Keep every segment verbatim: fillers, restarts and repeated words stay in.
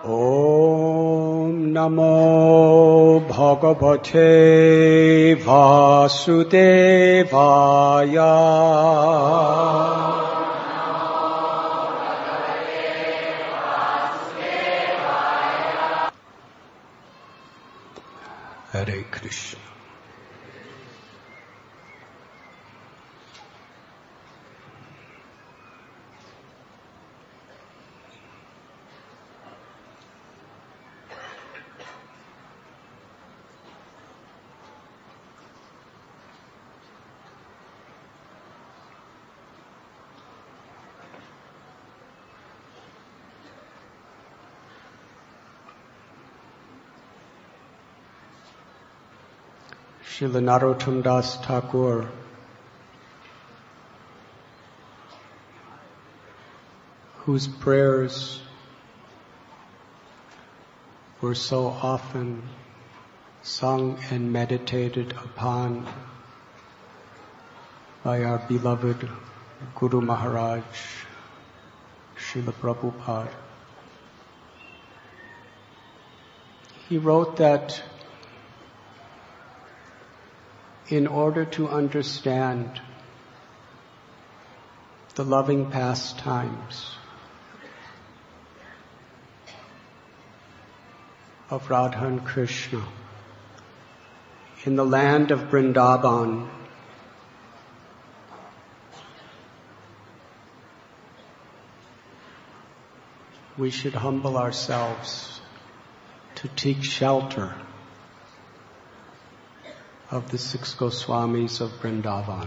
Om Namo Bhagavate Vasudevaya. Hare Krishna. Srila Narottam Das Thakur whose prayers were so often sung and meditated upon by our beloved Guru Maharaj, Srila Prabhupada. He wrote that in order to understand the loving pastimes of Radha and Krishna in the land of Vrindavan, we should humble ourselves to take shelter of the six Goswamis of Vrindavan.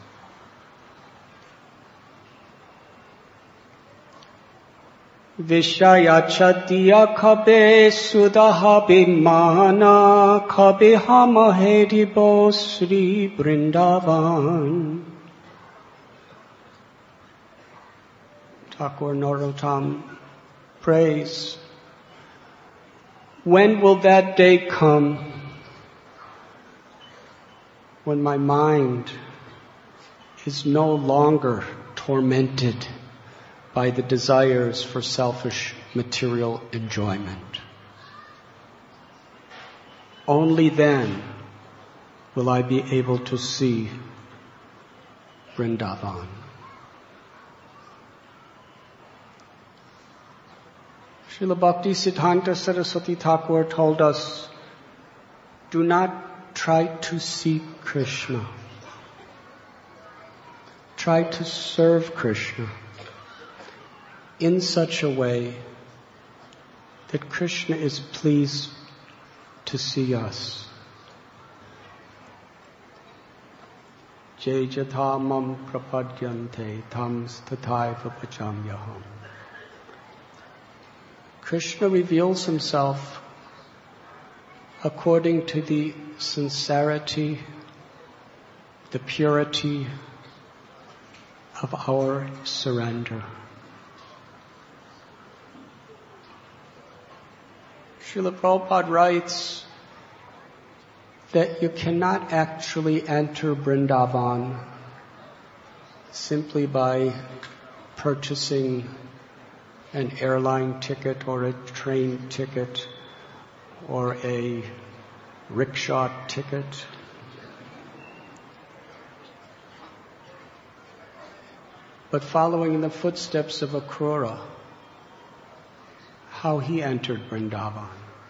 Vishayachatiya khabe sudaha bimana khabe hamaheribo Sri Vrindavan. Thakur Narottam prays, when will that day come when my mind is no longer tormented by the desires for selfish material enjoyment? Only then will I be able to see Vrindavan. Srila Bhakti Siddhanta Saraswati Thakur told us, do not try to seek Krishna. Try to serve Krishna in such a way that Krishna is pleased to see us. Jai jatha mam prapadyante tam stathaiva pachamyaham. Krishna reveals himself according to the sincerity, the purity of our surrender. Srila Prabhupada writes that you cannot actually enter Vrindavan simply by purchasing an airline ticket or a train ticket or a rickshaw ticket. But following in the footsteps of Akrura, how he entered Vrindavan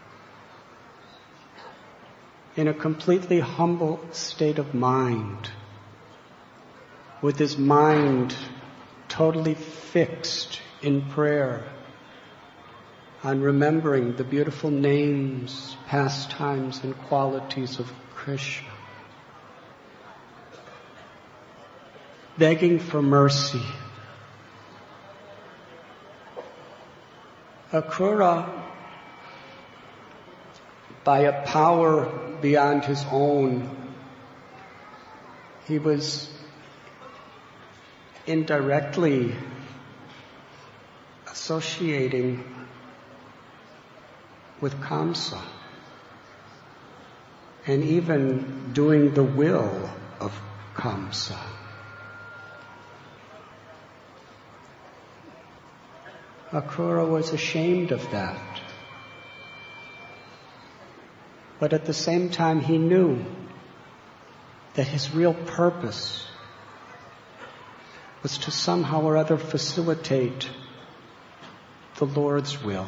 in a completely humble state of mind, with his mind totally fixed in prayer on remembering the beautiful names, pastimes, and qualities of Krishna, begging for mercy. Akrura, by a power beyond his own, he was indirectly associating with Kamsa and even doing the will of Kamsa. Akrura was ashamed of that. But at the same time, he knew that his real purpose was to somehow or other facilitate the Lord's will.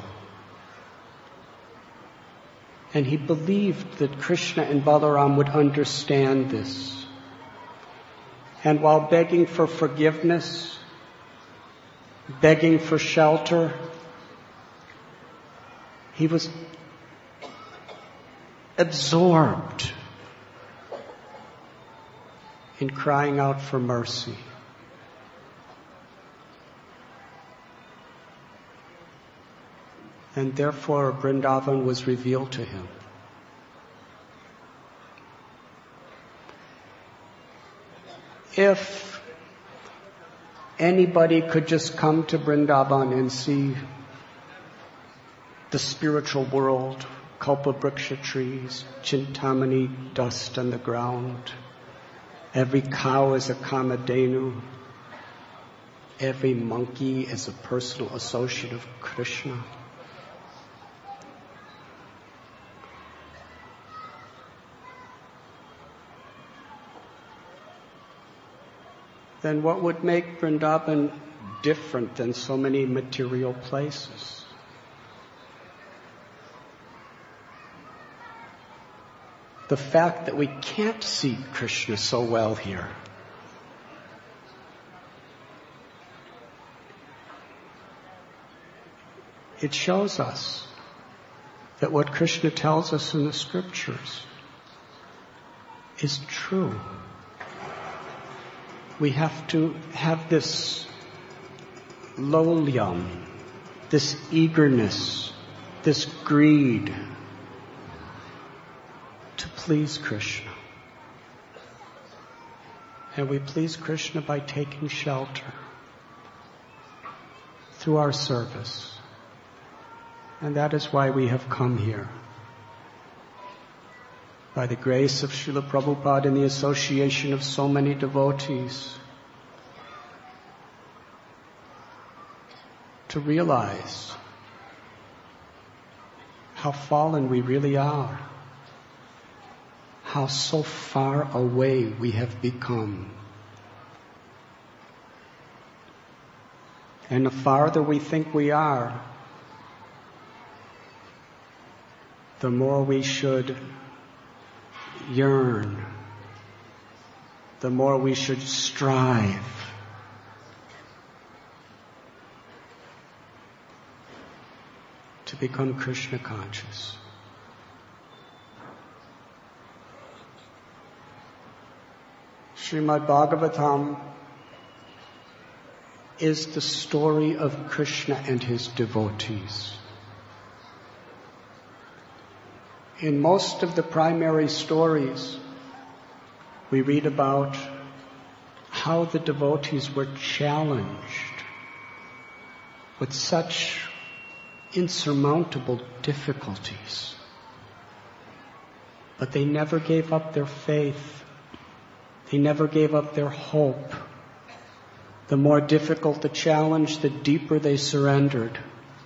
And he believed that Krishna and Balaram would understand this. And while begging for forgiveness, begging for shelter, he was absorbed in crying out for mercy. And therefore Vrindavan was revealed to him. If anybody could just come to Vrindavan and see the spiritual world, Kalpavriksha trees, Chintamani dust on the ground, every cow is a Kamadhenu, every monkey is a personal associate of Krishna. Then what would make Vrindavan different than so many material places? The fact that we can't see Krishna so well here. It shows us that what Krishna tells us in the scriptures is true. We have to have this lolyam, this eagerness, this greed to please Krishna. And we please Krishna by taking shelter through our service. And that is why we have come here. By the grace of Srila Prabhupada and the association of so many devotees, to realize how fallen we really are, how so far away we have become. And the farther we think we are, the more we should yearn, the more we should strive to become Krishna conscious. Srimad Bhagavatam is the story of Krishna and his devotees. In most of the primary stories, we read about how the devotees were challenged with such insurmountable difficulties. But they never gave up their faith. They never gave up their hope. The more difficult the challenge, the deeper they surrendered.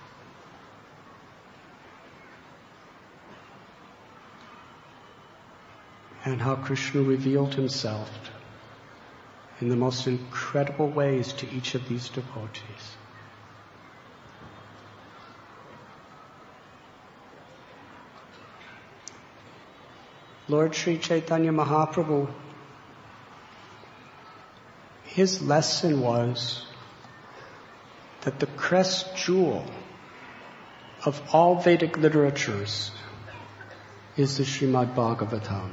And how Krishna revealed himself in the most incredible ways to each of these devotees. Lord Sri Chaitanya Mahaprabhu, his lesson was that the crest jewel of all Vedic literatures is the Srimad Bhagavatam.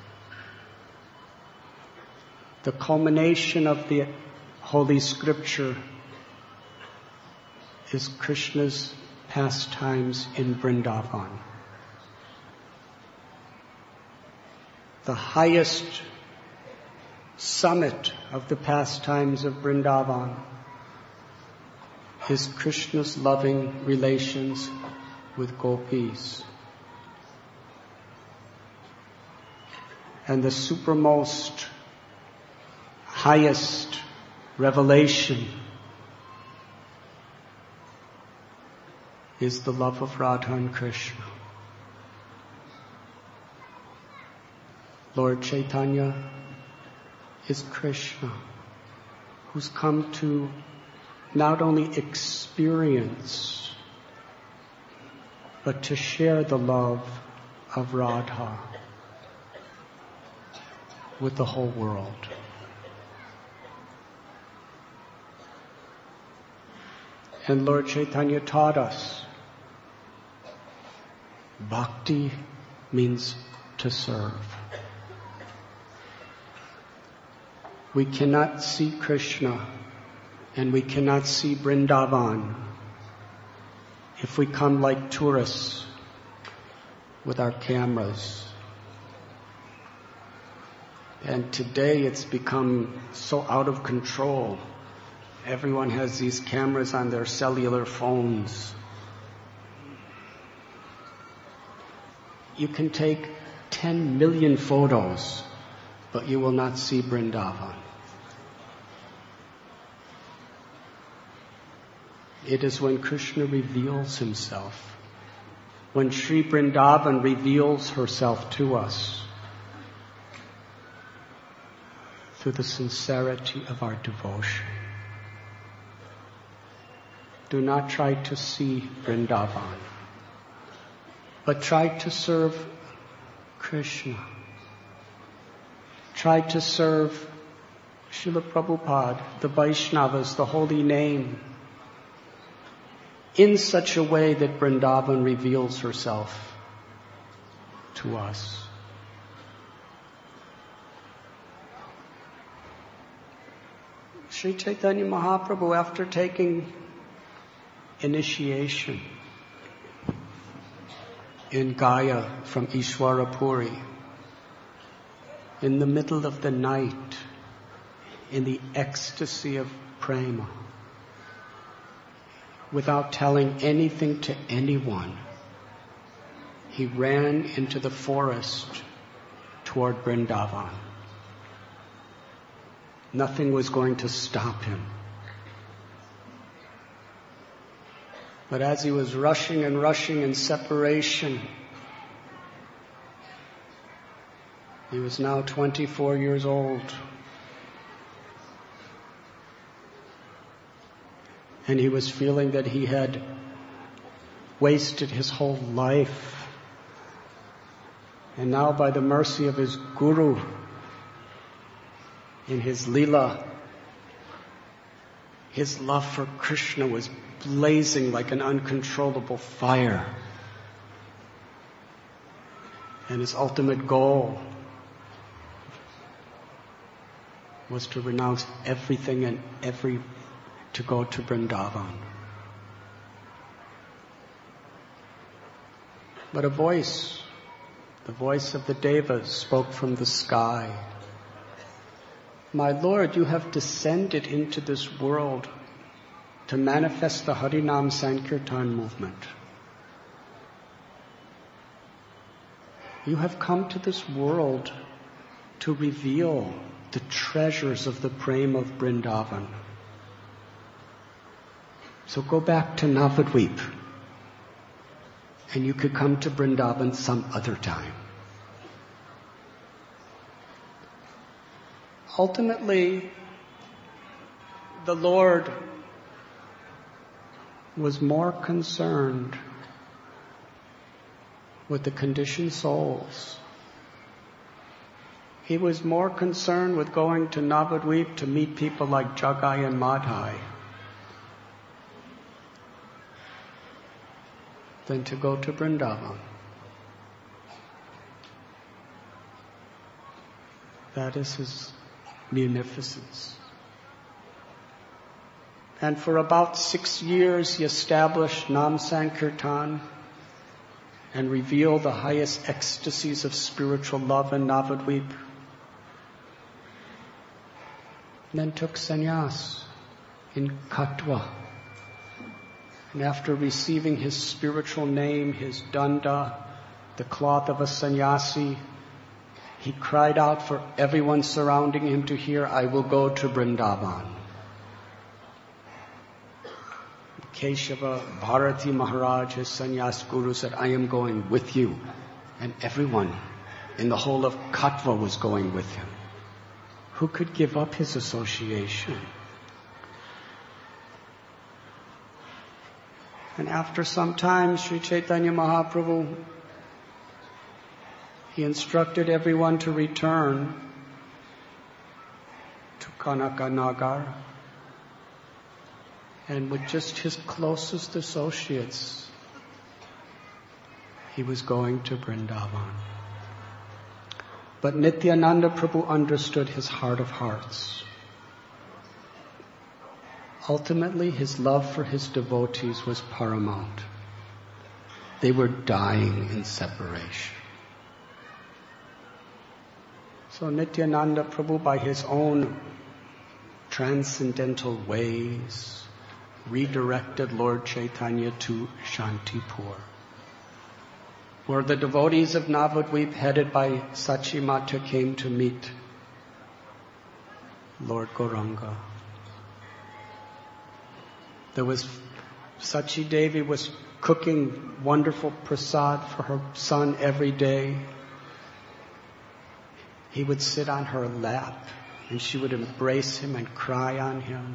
The culmination of the Holy Scripture is Krishna's pastimes in Vrindavan. The highest summit of the pastimes of Vrindavan is Krishna's loving relations with gopis. And the supermost, highest revelation is the love of Radha and Krishna. Lord Chaitanya is Krishna, who's come to not only experience, but to share the love of Radha with the whole world. And Lord Chaitanya taught us, bhakti means to serve. We cannot see Krishna and we cannot see Vrindavan if we come like tourists with our cameras. And today it's become so out of control. Everyone has these cameras on their cellular phones. You can take ten million photos, but you will not see Vrindavan. It is when Krishna reveals himself, when Sri Vrindavan reveals herself to us through the sincerity of our devotion. Do not try to see Vrindavan, but try to serve Krishna. Try to serve Srila Prabhupada, the Vaishnavas, the holy name, in such a way that Vrindavan reveals herself to us. Sri Chaitanya Mahaprabhu, after taking initiation in Gaya from Ishwarapuri, in the middle of the night, in the ecstasy of prema, without telling anything to anyone, he ran into the forest toward Vrindavan. Nothing was going to stop him. But as he was rushing and rushing in separation, he was now twenty-four years old. And he was feeling that he had wasted his whole life. And now by the mercy of his guru, in his Leela, his love for Krishna was blazing like an uncontrollable fire. And his ultimate goal was to renounce everything and every, to go to Vrindavan. But a voice, the voice of the Devas, spoke from the sky. My Lord, you have descended into this world to manifest the Harinam Sankirtan movement. You have come to this world to reveal the treasures of the prema of Vrindavan. So go back to Navadvip, and you could come to Vrindavan some other time. Ultimately, the Lord was more concerned with the conditioned souls. He was more concerned with going to Navadvip to meet people like Jagai and Madhai than to go to Vrindavan. That is his munificence. And for about six years he established Nam Sankirtan and revealed the highest ecstasies of spiritual love in Navadvip. And then took sannyas in Katwa. And after receiving his spiritual name, his danda, the cloth of a sannyasi, he cried out for everyone surrounding him to hear, I will go to Vrindavan. Keshava Bharati Maharaj, his sannyas guru, said, I am going with you. And everyone in the whole of Katva was going with him. Who could give up his association? And after some time, Sri Chaitanya Mahaprabhu, he instructed everyone to return to Kanakanagar. And with just his closest associates, he was going to Vrindavan. But Nityananda Prabhu understood his heart of hearts. Ultimately, his love for his devotees was paramount. They were dying in separation. So Nityananda Prabhu, by his own transcendental ways, redirected Lord Chaitanya to Shantipur, where the devotees of Navadvip, headed by Sachimata, came to meet Lord Gauranga. There was, Sachi Devi was cooking wonderful prasad for her son every day. He would sit on her lap and she would embrace him and cry on him.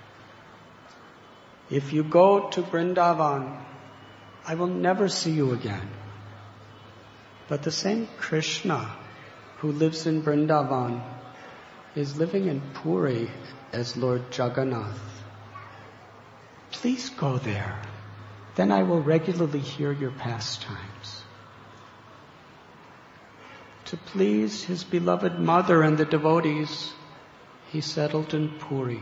If you go to Vrindavan, I will never see you again. But the same Krishna who lives in Vrindavan is living in Puri as Lord Jagannath. Please go there. Then I will regularly hear your pastimes. To please his beloved mother and the devotees, he settled in Puri.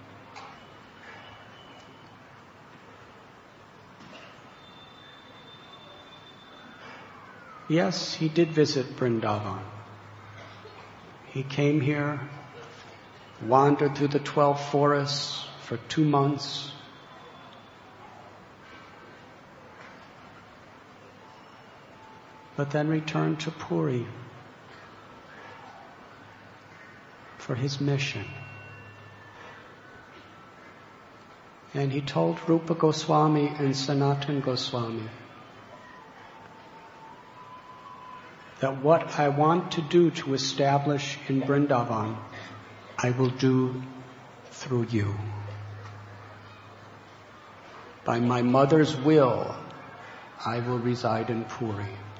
Yes, he did visit Vrindavan. He came here, wandered through the twelve forests for two months. But then returned to Puri for his mission. And he told Rupa Goswami and Sanatan Goswami that what I want to do to establish in Vrindavan, I will do through you. By my mother's will, I will reside in Puri.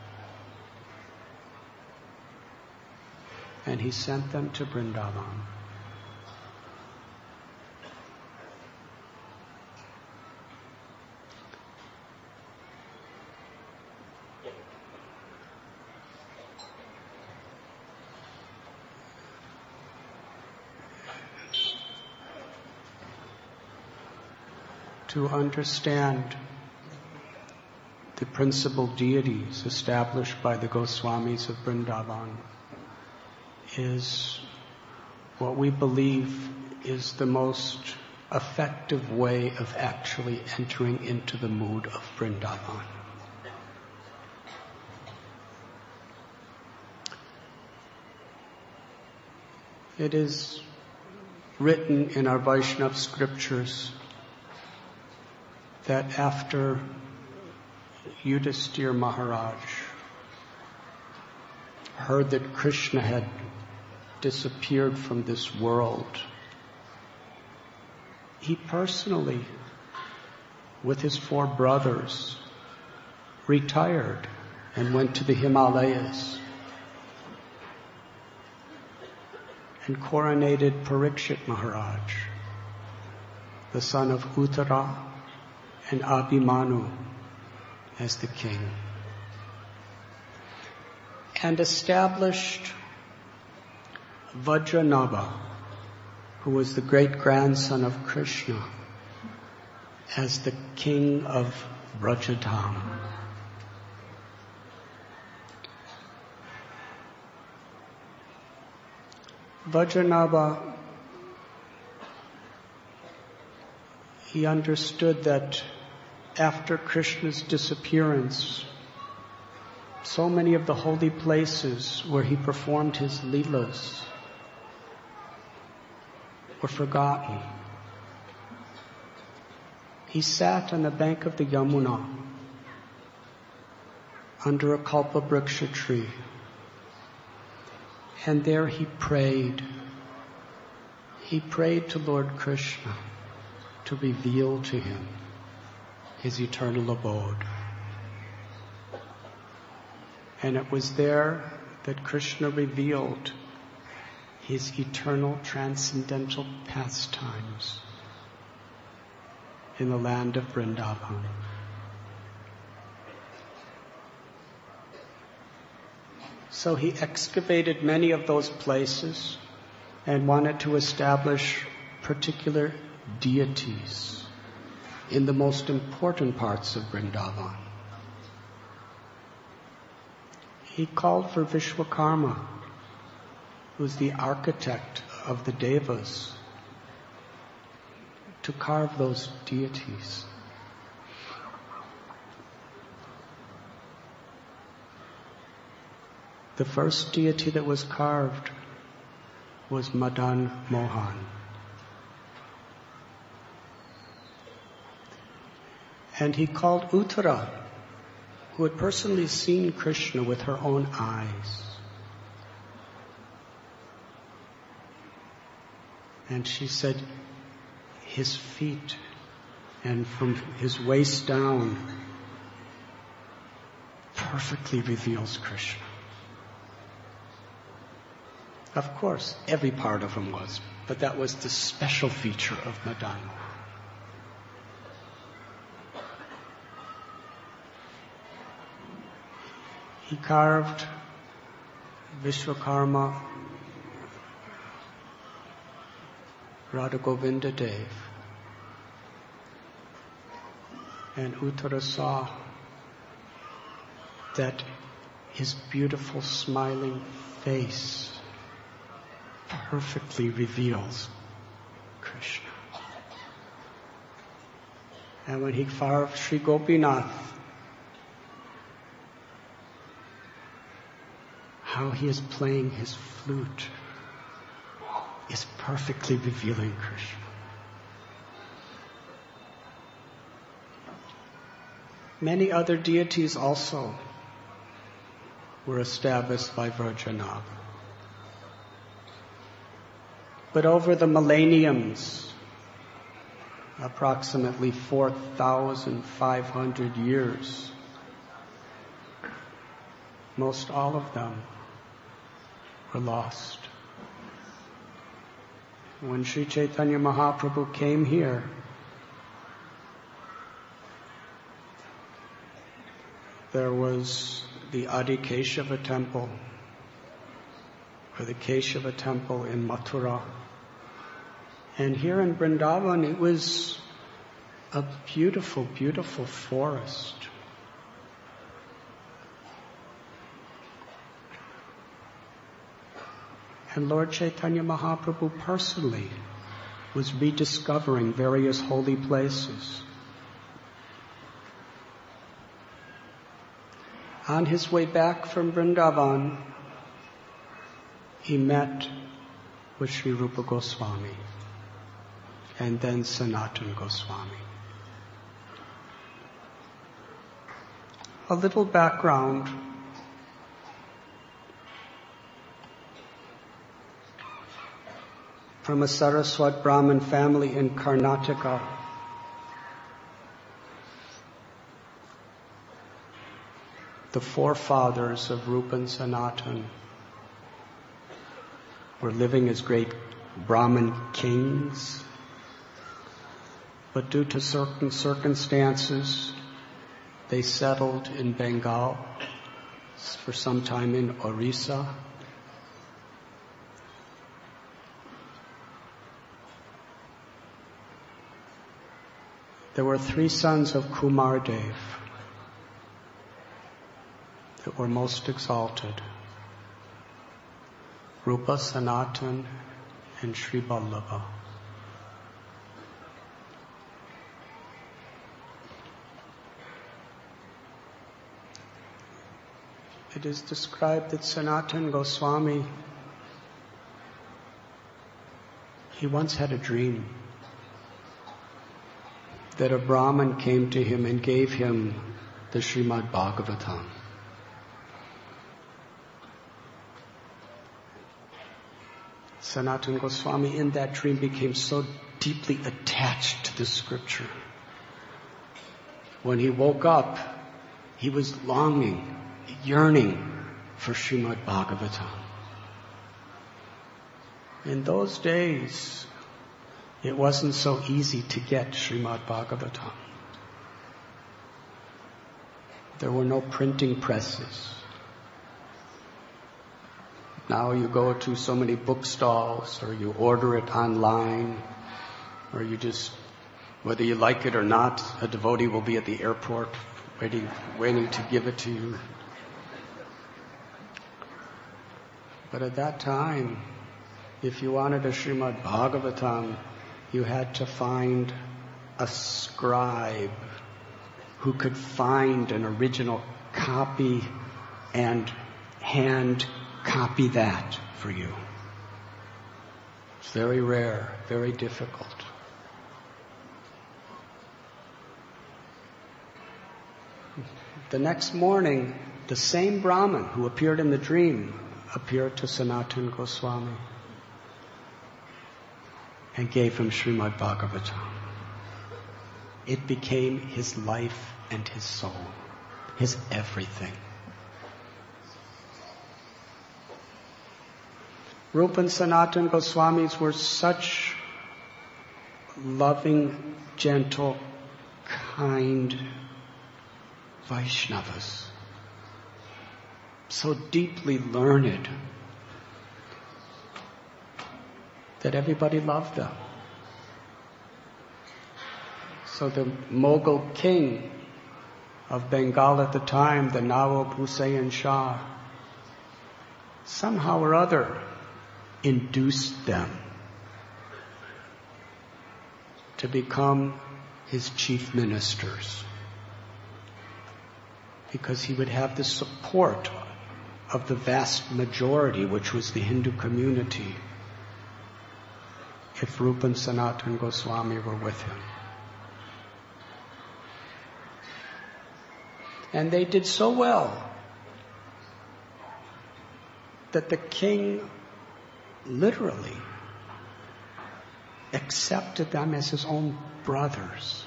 And he sent them to Vrindavan. To understand the principal deities established by the Goswamis of Vrindavan is what we believe is the most effective way of actually entering into the mood of Vrindavan. It is written in our Vaishnava scriptures that after Yudhisthira Maharaj heard that Krishna had disappeared from this world, he personally, with his four brothers, retired and went to the Himalayas and coronated Parikshit Maharaj, the son of Uttara and Abhimanyu, as the king, and established Vajranabha, who was the great-grandson of Krishna, as the king of Vrajadham. Vajranabha, he understood that after Krishna's disappearance, so many of the holy places where he performed his leelas were forgotten. He sat on the bank of the Yamuna under a kalpa vriksha tree And there he prayed. He prayed to Lord Krishna to reveal to him his eternal abode. And it was there that Krishna revealed his eternal transcendental pastimes in the land of Vrindavan. So he excavated many of those places and wanted to establish particular deities in the most important parts of Vrindavan. He called for Vishwakarma, who was the architect of the Devas, to carve those deities. The first deity that was carved was Madan Mohan. And he called Uttara, who had personally seen Krishna with her own eyes. And she said, his feet and from his waist down perfectly reveals Krishna. Of course, every part of him was, but that was the special feature of Madan. He carved Vishwakarma, Radha Govinda Dev, and Uttara saw that his beautiful smiling face perfectly reveals Krishna. And when he carved Sri Gopinath, how he is playing his flute is perfectly revealing Krishna. Many other deities also were established by Vrajanath. But over the millenniums, approximately four thousand five hundred years, most all of them were lost. When Sri Chaitanya Mahaprabhu came here, there was the Adi Keshava temple, or the Keshava temple in Mathura. And here in Vrindavan, it was a beautiful, beautiful forest. And Lord Chaitanya Mahaprabhu personally was rediscovering various holy places. On his way back from Vrindavan, he met with Sri Rupa Goswami and then Sanatana Goswami. A little background. From a Saraswat Brahmin family in Karnataka. The forefathers of Rupa and Sanatana were living as great Brahmin kings, but due to certain circumstances, they settled in Bengal, for some time in Orissa. There were three sons of Kumar Dev that were most exalted: Rupa, Sanatana, and Sri Vallabha. It is described that Sanatana Goswami, he once had a dream that a Brahmin came to him and gave him the Srimad Bhagavatam. Sanatana Goswami in that dream became so deeply attached to the scripture. When he woke up, he was longing, yearning for Srimad Bhagavatam. In those days, it wasn't so easy to get Srimad Bhagavatam. There were no printing presses. Now you go to so many bookstalls, or you order it online, or you just, whether you like it or not, a devotee will be at the airport waiting, waiting to give it to you. But at that time, if you wanted a Srimad Bhagavatam, you had to find a scribe who could find an original copy and hand copy that for you. It's very rare, very difficult. The next morning, the same Brahmin who appeared in the dream appeared to Sanatana Goswami and gave him Srimad Bhagavatam. It became his life and his soul, his everything. Rupa and Sanatana Goswamis were such loving, gentle, kind Vaishnavas, so deeply learned that everybody loved them. So the Mughal king of Bengal at the time, the Nawab Hussain Shah, somehow or other induced them to become his chief ministers, because he would have the support of the vast majority, which was the Hindu community, if Rupa and Sanatana Goswami were with him. And they did so well that the king literally accepted them as his own brothers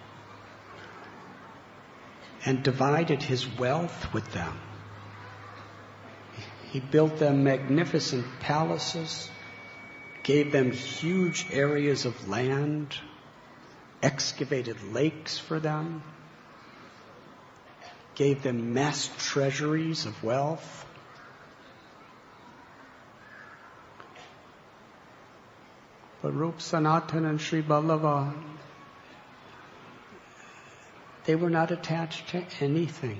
and divided his wealth with them. He built them magnificent palaces, gave them huge areas of land, excavated lakes for them, gave them mass treasuries of wealth. But Rup Sanatana and Sri Vallabha, they were not attached to anything.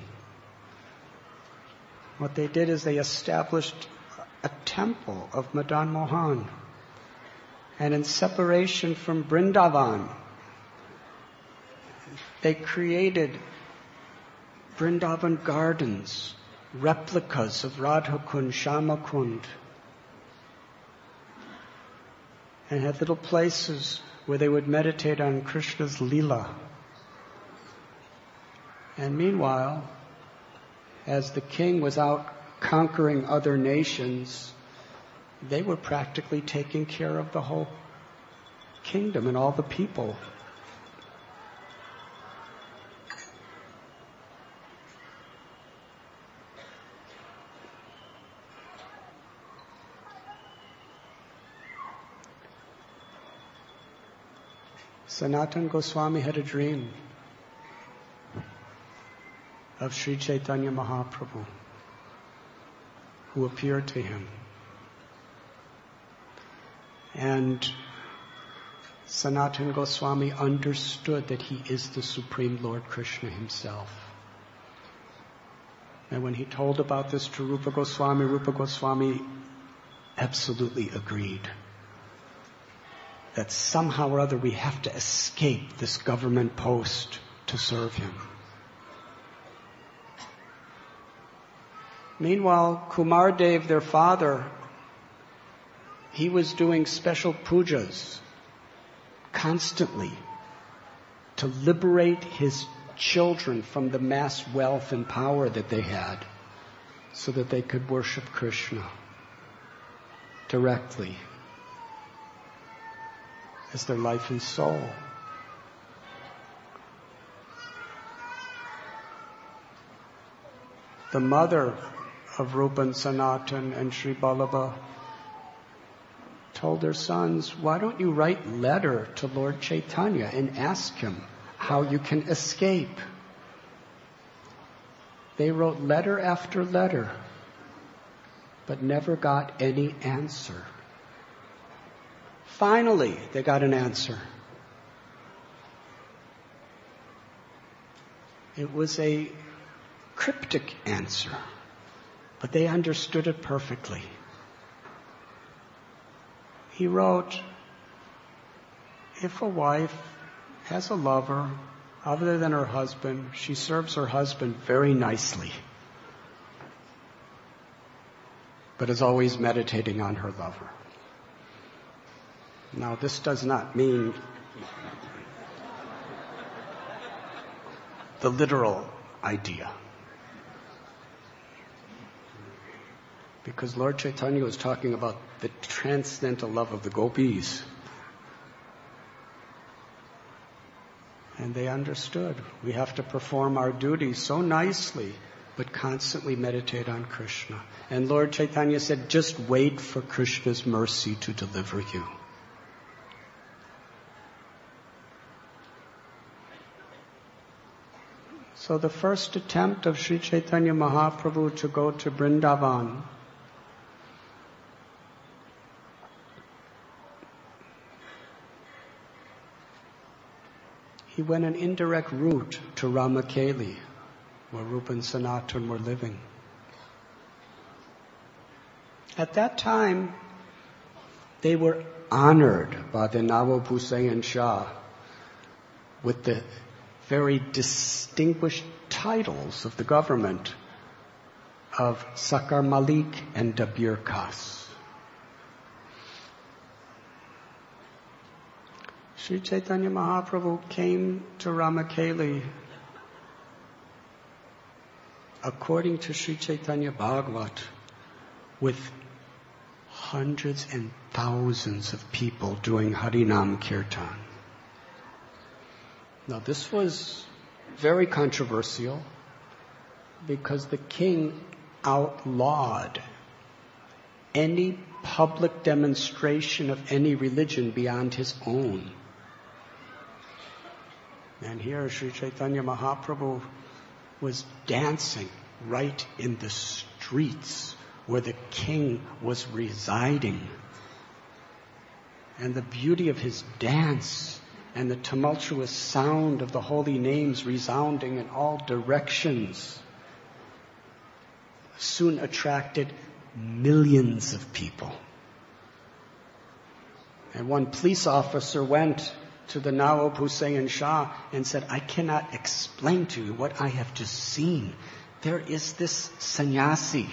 What they did is they established a temple of Madan Mohan. And in separation from Vrindavan, they created Vrindavan gardens, replicas of Radha Kund, Shama Kund, and had little places where they would meditate on Krishna's Leela. And meanwhile, as the king was out conquering other nations, they were practically taking care of the whole kingdom and all the people. Sanatana Goswami had a dream of Sri Chaitanya Mahaprabhu, who appeared to him. And Sanatana Goswami understood that he is the Supreme Lord Krishna himself. And when he told about this to Rupa Goswami, Rupa Goswami absolutely agreed that somehow or other we have to escape this government post to serve him. Meanwhile, Kumar Dev, their father, he was doing special pujas constantly to liberate his children from the mass wealth and power that they had so that they could worship Krishna directly as their life and soul. The mother of Rupa and Sanatan and Sri Vallabha told their sons, why don't you write letter to Lord Chaitanya and ask him how you can escape? They wrote letter after letter, but never got any answer. Finally, they got an answer. It was a cryptic answer, but they understood it perfectly. He wrote, if a wife has a lover other than her husband, she serves her husband very nicely, but is always meditating on her lover. Now, this does not mean the literal idea, because Lord Chaitanya was talking about the transcendental love of the gopis. And they understood. We have to perform our duties so nicely, but constantly meditate on Krishna. And Lord Chaitanya said, just wait for Krishna's mercy to deliver you. So the first attempt of Sri Chaitanya Mahaprabhu to go to Vrindavan he went an indirect route to Ramakeli, where Rupa and Sanatan were living. At that time, they were honored by the Nawab Hussain Shah with the very distinguished titles of the government of Sakar Malik and Dabir Khas. Sri Chaitanya Mahaprabhu came to Ramakeli according to Sri Chaitanya Bhagavat with hundreds and thousands of people doing Harinam Kirtan. Now this was very controversial because the king outlawed any public demonstration of any religion beyond his own. And here Sri Chaitanya Mahaprabhu was dancing right in the streets where the king was residing. And the beauty of his dance and the tumultuous sound of the holy names resounding in all directions soon attracted millions of people. And one police officer went to the Nawab Hussain Shah and said, I cannot explain to you what I have just seen. There is this sannyasi.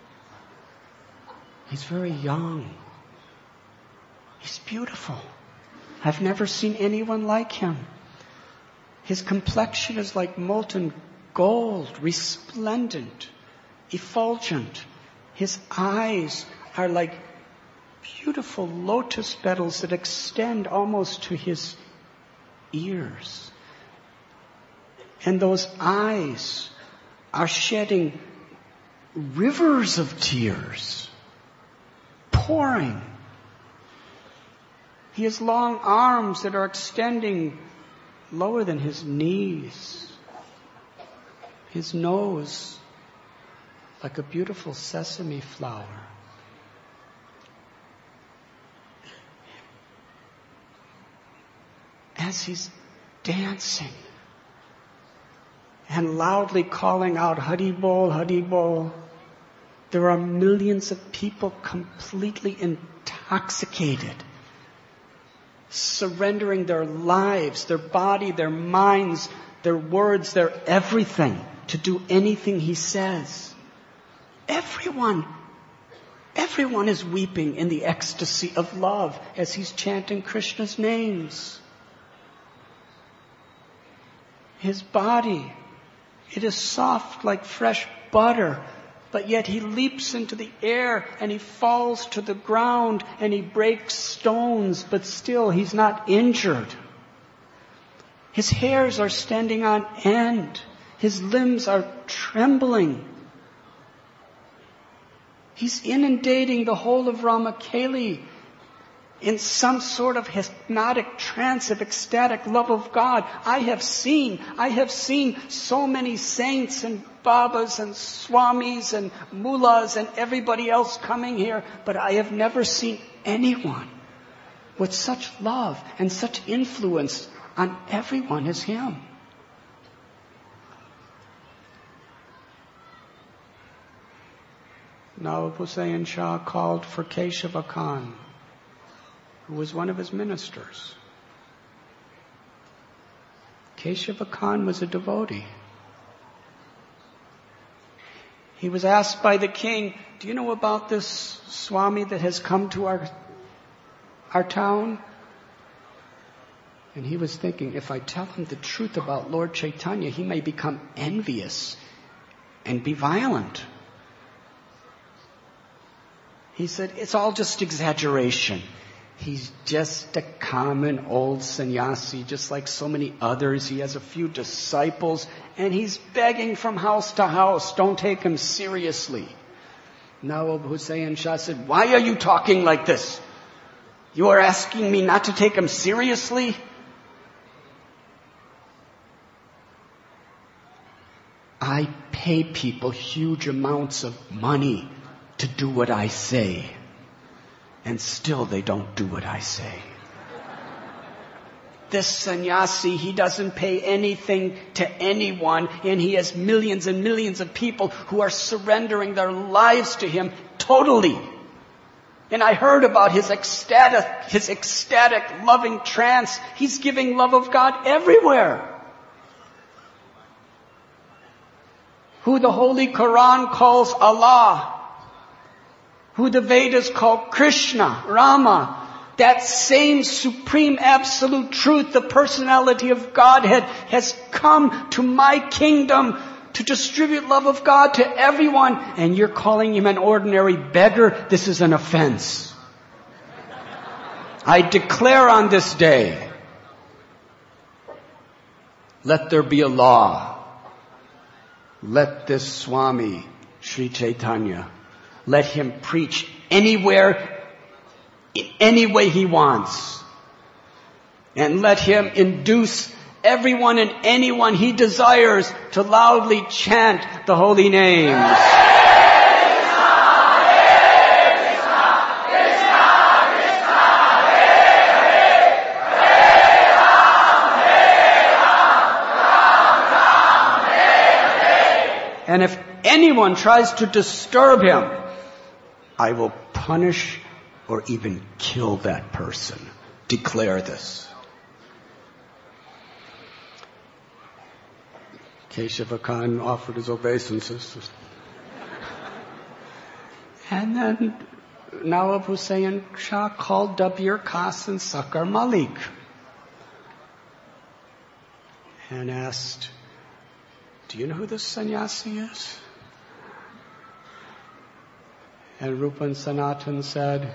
He's very young. He's beautiful. I've never seen anyone like him. His complexion is like molten gold, resplendent, effulgent. His eyes are like beautiful lotus petals that extend almost to his ears. And those eyes are shedding rivers of tears, pouring. He has long arms that are extending lower than his knees. His nose like a beautiful sesame flower. As he's dancing and loudly calling out, Hari Bol, Hari Bol, there are millions of people completely intoxicated, surrendering their lives, their body, their minds, their words, their everything to do anything he says. Everyone, everyone is weeping in the ecstasy of love as he's chanting Krishna's names. His body, it is soft like fresh butter, But yet he leaps into the air and he falls to the ground and he breaks stones, but still he's not injured. His hairs are standing on end. His limbs are trembling. He's inundating the whole of Ramakeli in some sort of hypnotic trance of ecstatic love of God. I have seen, I have seen so many saints and Babas and Swamis and Mullahs and everybody else coming here, but I have never seen anyone with such love and such influence on everyone as him. Nawab Hussain Shah called for Keshava Khan, who was one of his ministers. Keshava Khan was a devotee. He was asked by the king, do you know about this Swami that has come to our, our town? And he was thinking, if I tell him the truth about Lord Chaitanya, he may become envious and be violent. He said, it's all just exaggeration. He's just a common old sannyasi, just like so many others. He has a few disciples, and he's begging from house to house. Don't take him seriously. Nawab Hussain Shah said, why are you talking like this? You are asking me not to take him seriously? I pay people huge amounts of money to do what I say. And still they don't do what I say. This sannyasi, he doesn't pay anything to anyone, and he has millions and millions of people who are surrendering their lives to him totally. And I heard about his ecstatic, his ecstatic loving trance. He's giving love of God everywhere. Who the Holy Quran calls Allah, who the Vedas call Krishna, Rama, that same supreme absolute truth, the personality of Godhead, has come to my kingdom to distribute love of God to everyone, and you're calling him an ordinary beggar? This is an offense. I declare on this day, let there be a law. Let this Swami, Sri Chaitanya, let him preach anywhere, in any way he wants. And let him induce everyone and anyone he desires to loudly chant the holy names. And if anyone tries to disturb him, I will punish or even kill that person. Declare this. Keshava Khan offered his obeisances. And then Nawab Hussain Shah called Dabir Khas and Sakar Malik and asked, do you know who this sannyasi is? And Rupan Sanatan said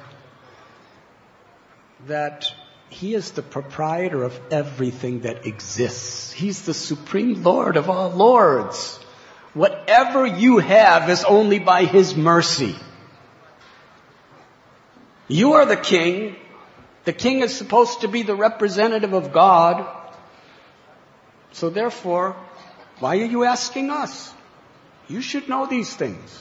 that he is the proprietor of everything that exists. He's the supreme Lord of all lords. Whatever you have is only by his mercy. You are the king. The king is supposed to be the representative of God. So therefore, why are you asking us? You should know these things.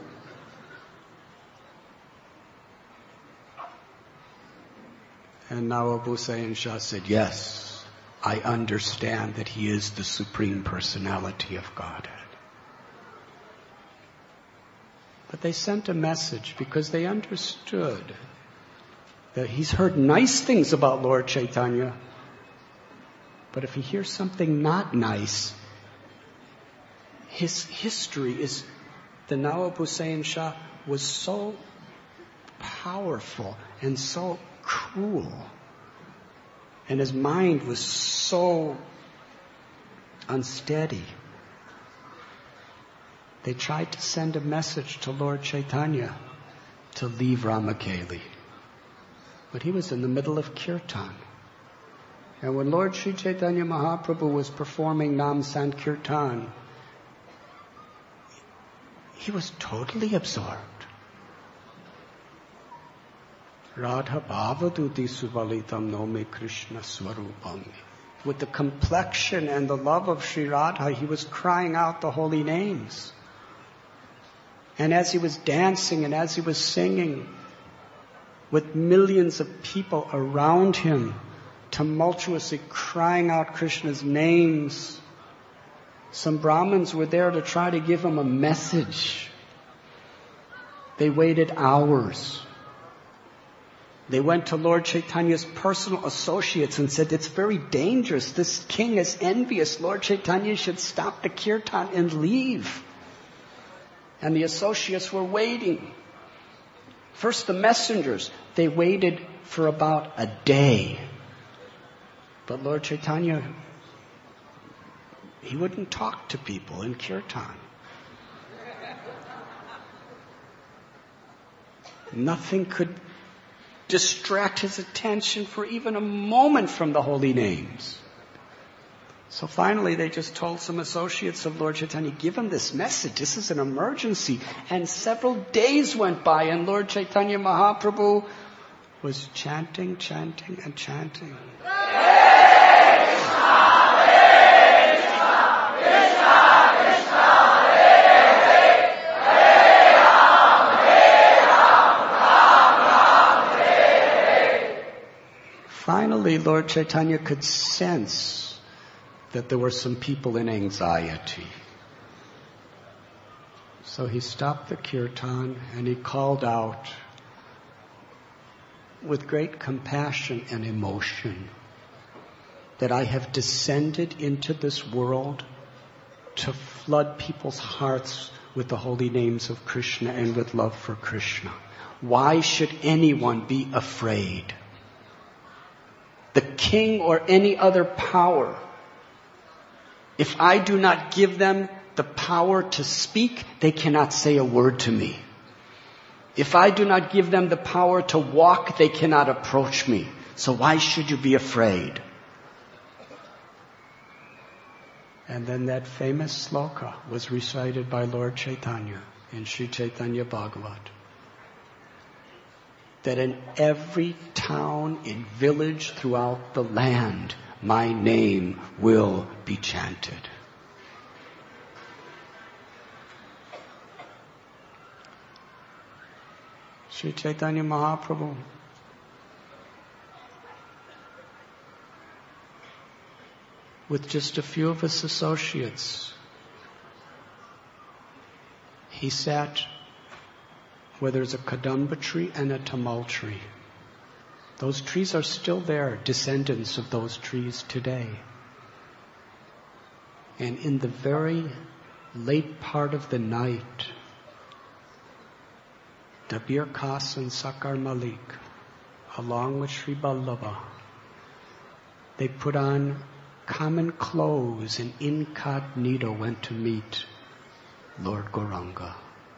And Nawab Hussain Shah said, yes, I understand that he is the supreme personality of Godhead. But they sent a message because they understood that he's heard nice things about Lord Chaitanya. But if he hears something not nice, his history is, the Nawab Hussain Shah was so powerful and so cruel. And his mind was so unsteady they tried to send a message to Lord Chaitanya to leave Ramakeli. But he was in the middle of Kirtan. And when Lord Sri Chaitanya Mahaprabhu was performing Nam Sankirtan, he was totally absorbed. Radha Bhavaduti Suvalitam Nome Krishna Swarupam. With the complexion and the love of Sri Radha, he was crying out the holy names. And as he was dancing and as he was singing, with millions of people around him, tumultuously crying out Krishna's names, some Brahmins were there to try to give him a message. They waited hours. They went to Lord Chaitanya's personal associates and said, it's very dangerous. This king is envious. Lord Chaitanya should stop the kirtan and leave. And the associates were waiting. First the messengers, they waited for about a day. But Lord Chaitanya, he wouldn't talk to people in kirtan. Nothing could distract his attention for even a moment from the holy names. So finally they just told some associates of Lord Chaitanya, give him this message, this is an emergency. And several days went by and Lord Chaitanya Mahaprabhu was chanting, chanting and chanting. Finally, Lord Chaitanya could sense that there were some people in anxiety. So he stopped the kirtan and he called out with great compassion and emotion that I have descended into this world to flood people's hearts with the holy names of Krishna and with love for Krishna. Why should anyone be afraid? The king or any other power, if I do not give them the power to speak, they cannot say a word to me. If I do not give them the power to walk, they cannot approach me. So why should you be afraid? And then that famous sloka was recited by Lord Chaitanya in Sri Chaitanya Bhagavat. That in every town and village throughout the land, my name will be chanted. Sri Chaitanya Mahaprabhu with just a few of his associates, he sat where there's a kadamba tree and a tamal tree. Those trees are still there, descendants of those trees today. And in the very late part of the night, Dabir Khas and Sakar Malik, along with Sri Ballabha, they put on common clothes and incognito went to meet Lord Gauranga.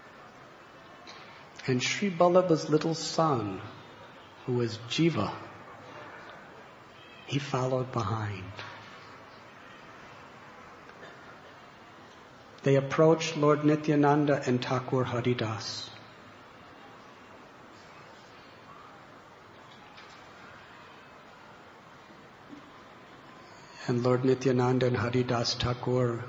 And Sri Ballabha's little son, who was Jiva, he followed behind. They approached Lord Nityananda and Thakur Haridas. And Lord Nityananda and Haridas Thakur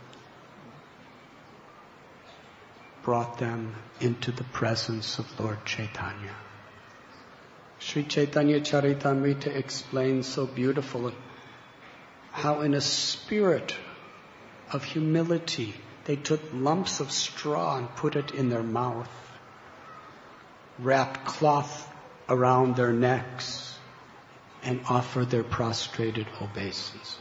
brought them into the presence of Lord Chaitanya. Sri Chaitanya Charitamrita explains so beautifully how in a spirit of humility they took lumps of straw and put it in their mouth, wrapped cloth around their necks, and offered their prostrated obeisances.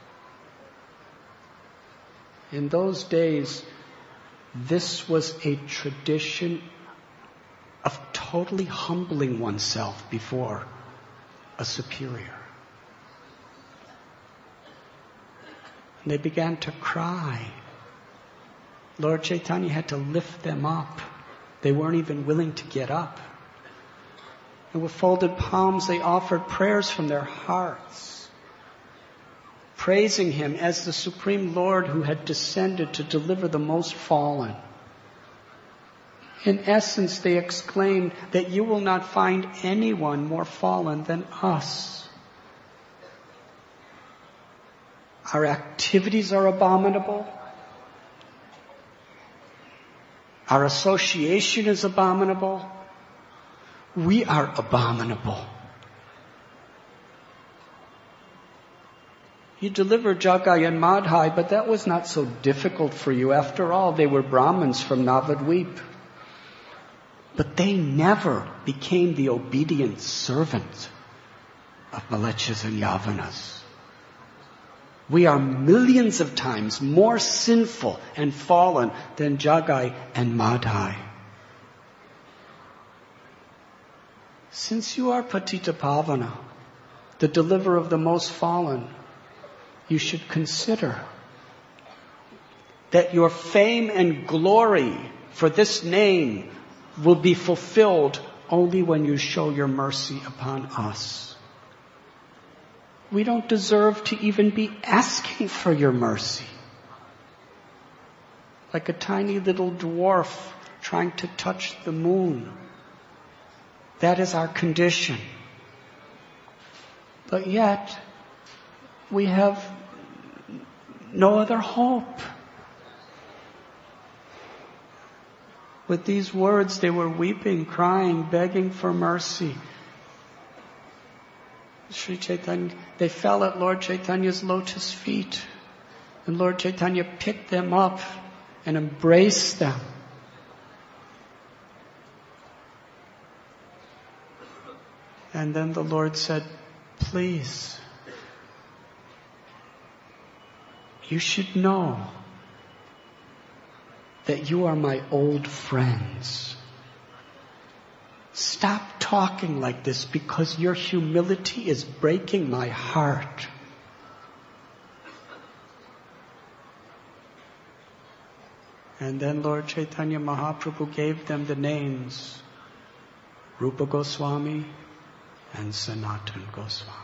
In those days, this was a tradition of totally humbling oneself before a superior. And they began to cry. Lord Chaitanya had to lift them up. They weren't even willing to get up. And with folded palms, they offered prayers from their hearts, praising Him as the Supreme Lord who had descended to deliver the most fallen. In essence, they exclaimed that you will not find anyone more fallen than us. Our activities are abominable. Our association is abominable. We are abominable. You delivered Jagai and Madhai, but that was not so difficult for you. After all, they were Brahmins from Navadvip. But they never became the obedient servant of Mlecchas and Yavanas. We are millions of times more sinful and fallen than Jagai and Madhai. Since you are Patita Pavana, the deliverer of the most fallen, you should consider that your fame and glory for this name will be fulfilled only when you show your mercy upon us. We don't deserve to even be asking for your mercy. Like a tiny little dwarf trying to touch the moon. That is our condition. But yet, we have no other hope. With these words, they were weeping, crying, begging for mercy. Sri Chaitanya, they fell at Lord Chaitanya's lotus feet. And Lord Chaitanya picked them up and embraced them. And then the Lord said, please, you should know that you are my old friends. Stop talking like this because your humility is breaking my heart. And then Lord Chaitanya Mahaprabhu gave them the names Rupa Goswami and Sanatan Goswami.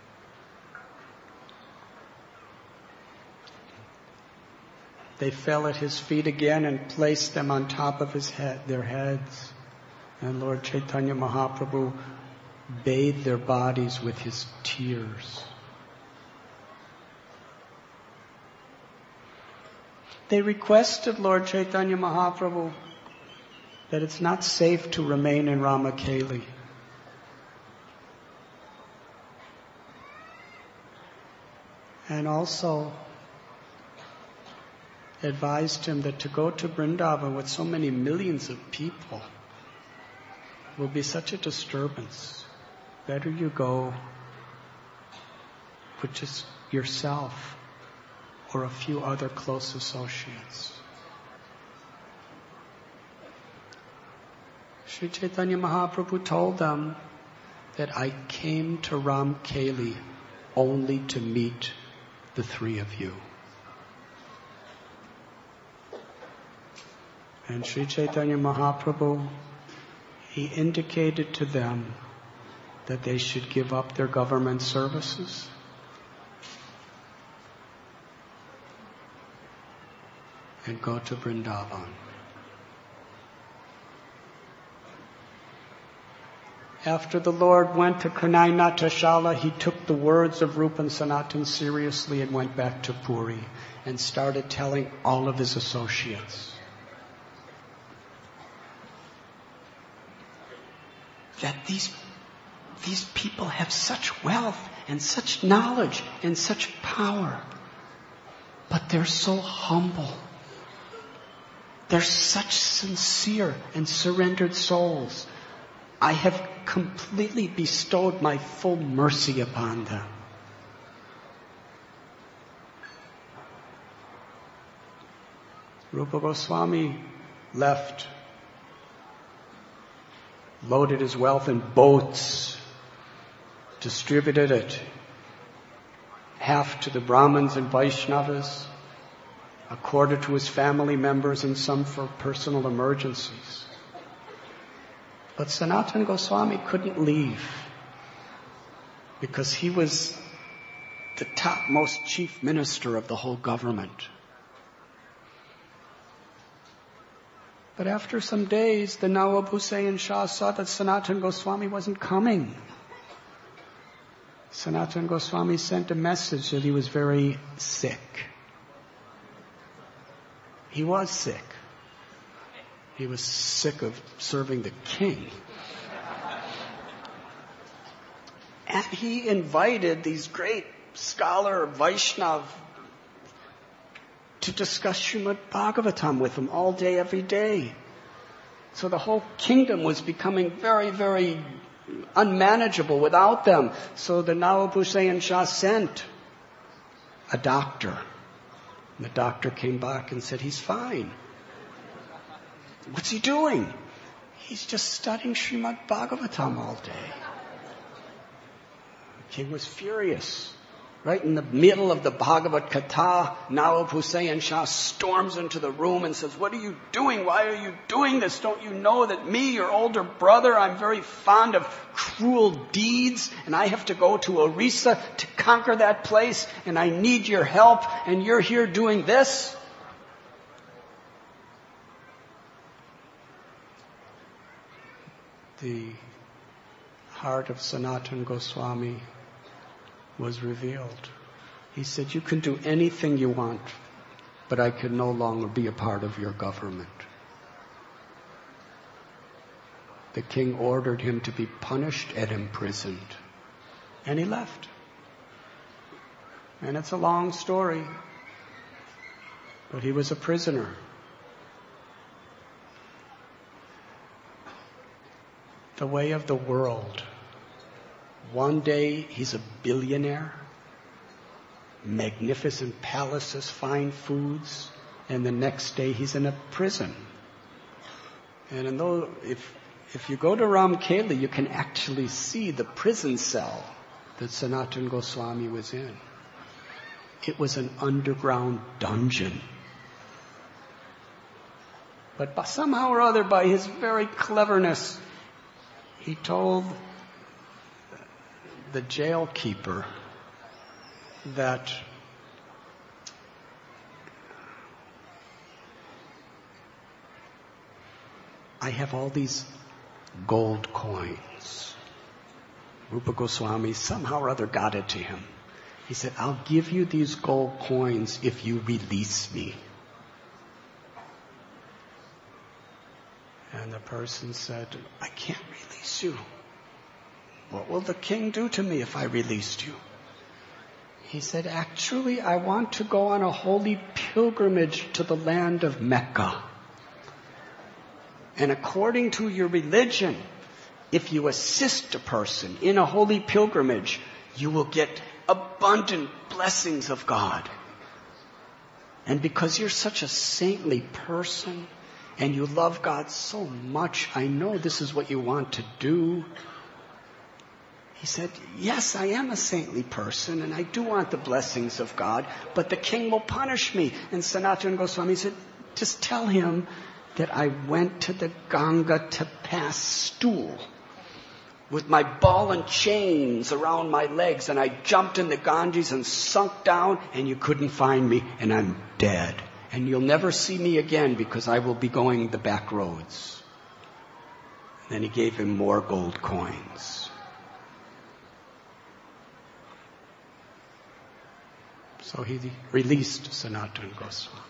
They fell at his feet again and placed them on top of his head, their heads. And Lord Chaitanya Mahaprabhu bathed their bodies with his tears. They requested Lord Chaitanya Mahaprabhu that it's not safe to remain in Ramakeli. And also advised him that to go to Vrindavan with so many millions of people will be such a disturbance. Better you go with just yourself or a few other close associates. Sri Chaitanya Mahaprabhu told them that I came to Ramkeli only to meet the three of you. And Sri Chaitanya Mahaprabhu, he indicated to them that they should give up their government services and go to Vrindavan. After the Lord went to Kanai Natashala, he took the words of Rupa and Sanatan seriously and went back to Puri and started telling all of his associates that these, these people have such wealth and such knowledge and such power, but they're so humble. They're such sincere and surrendered souls. I have completely bestowed my full mercy upon them. Rupa Goswami left, loaded his wealth in boats, distributed it, half to the Brahmins and Vaishnavas, a quarter to his family members, and some for personal emergencies. But Sanatana Goswami couldn't leave because he was the topmost chief minister of the whole government. But after some days, the Nawab Hussain Shah saw that Sanatana Goswami wasn't coming. Sanatana Goswami sent a message that he was very sick. He was sick. He was sick of serving the king. And he invited these great scholar Vaishnav to discuss Srimad Bhagavatam with him all day, every day. So the whole kingdom was becoming very, very unmanageable without them. So the Nawab Hussain Shah sent a doctor. And the doctor came back and said, he's fine. What's he doing? He's just studying Srimad Bhagavatam all day. The king was furious. Right in the middle of the Bhagavad Katha, Nawab Hussain Shah storms into the room and says, what are you doing? Why are you doing this? Don't you know that me, your older brother, I'm very fond of cruel deeds, and I have to go to Orissa to conquer that place, and I need your help, and you're here doing this? The heart of Sanatana Goswami was revealed. He said, you can do anything you want, but I can no longer be a part of your government. The king ordered him to be punished and imprisoned. And he left. And it's a long story, but he was a prisoner. The way of the world. One day he's a billionaire, magnificent palaces, fine foods, and the next day he's in a prison. And in those, if if you go to Ramkeli, you can actually see the prison cell that Sanatana Goswami was in. It was an underground dungeon. But by somehow or other, by his very cleverness, he told the jailkeeper that I have all these gold coins. Rupa Goswami somehow or other got it to him. He said, I'll give you these gold coins if you release me. And the person said, I can't release you. What will the king do to me if I released you? He said, actually, I want to go on a holy pilgrimage to the land of Mecca. And according to your religion, if you assist a person in a holy pilgrimage, you will get abundant blessings of God. And because you're such a saintly person and you love God so much, I know this is what you want to do. He said, yes, I am a saintly person and I do want the blessings of God, but the king will punish me. And Sanatana Goswami said, just tell him that I went to the Ganga to pass stool with my ball and chains around my legs, and I jumped in the Ganges and sunk down, and you couldn't find me, and I'm dead. And you'll never see me again because I will be going the back roads. And then he gave him more gold coins. So he released Sanatana Goswami.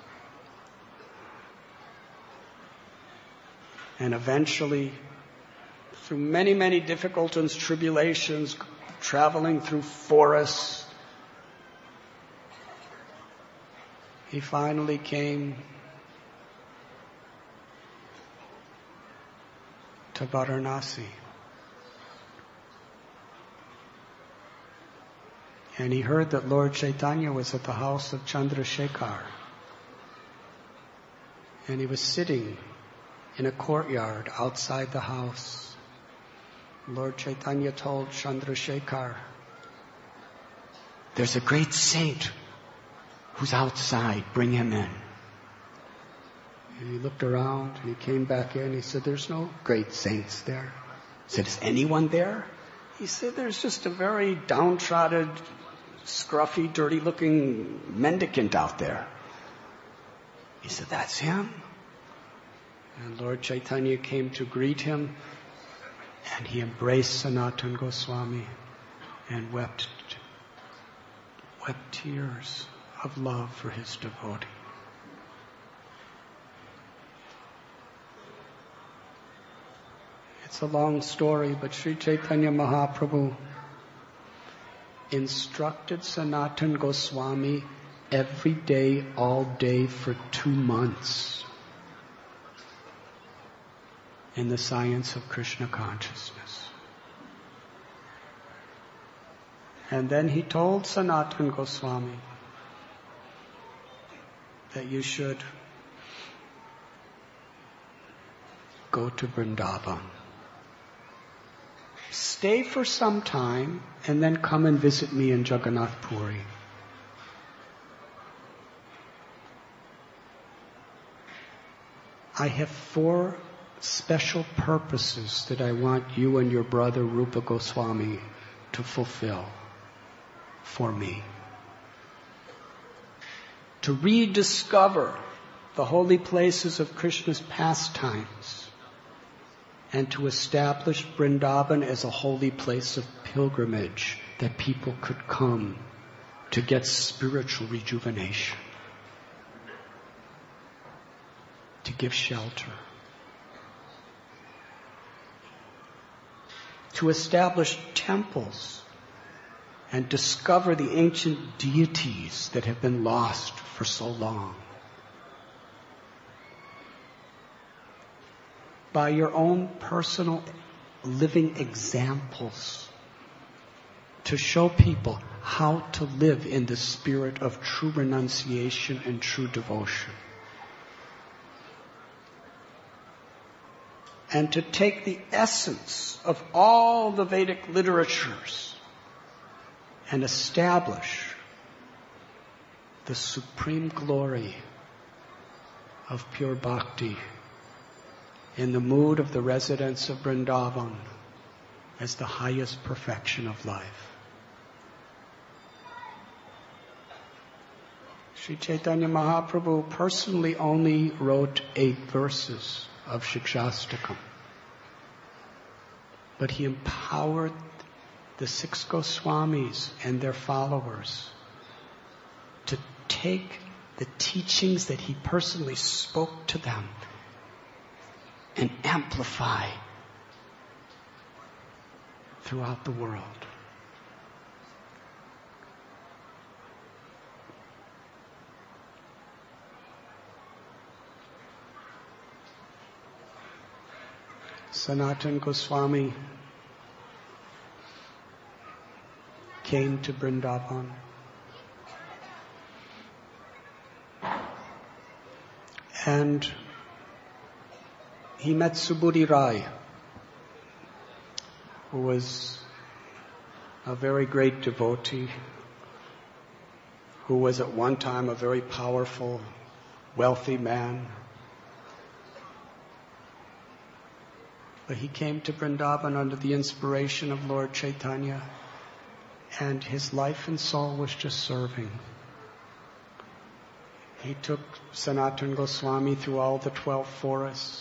And eventually, through many, many difficulties, tribulations, traveling through forests, he finally came to Varanasi. And he heard that Lord Chaitanya was at the house of Chandrasekhar. And he was sitting in a courtyard outside the house. Lord Chaitanya told Chandrasekhar, there's a great saint who's outside, bring him in. And he looked around and he came back in. He said, there's no great saints there. He said, is anyone there? He said, there's just a very downtrodden, scruffy, dirty-looking mendicant out there. He said, that's him? And Lord Chaitanya came to greet him, and he embraced Sanatana Goswami and wept, wept tears of love for his devotee. It's a long story, but Sri Chaitanya Mahaprabhu instructed Sanatana Goswami every day, all day for two months in the science of Krishna consciousness. And then he told Sanatana Goswami that you should go to Vrindavan. Stay for some time and then come and visit me in Jagannath Puri. I have four special purposes that I want you and your brother Rupa Goswami to fulfill for me. To rediscover the holy places of Krishna's pastimes, and to establish Vrindavan as a holy place of pilgrimage that people could come to get spiritual rejuvenation, to give shelter, to establish temples and discover the ancient deities that have been lost for so long. By your own personal living examples, to show people how to live in the spirit of true renunciation and true devotion. And to take the essence of all the Vedic literatures and establish the supreme glory of pure bhakti in the mood of the residents of Vrindavan as the highest perfection of life. Sri Chaitanya Mahaprabhu personally only wrote eight verses of Shikshastakam, but he empowered the six Goswamis and their followers to take the teachings that he personally spoke to them and amplify throughout the world. Sanatana Goswami came to Vrindavan. And he met Subudhi Rai, who was a very great devotee, who was at one time a very powerful, wealthy man. But he came to Vrindavan under the inspiration of Lord Chaitanya, and his life and soul was just serving. He took Sanatana Goswami through all the twelve forests.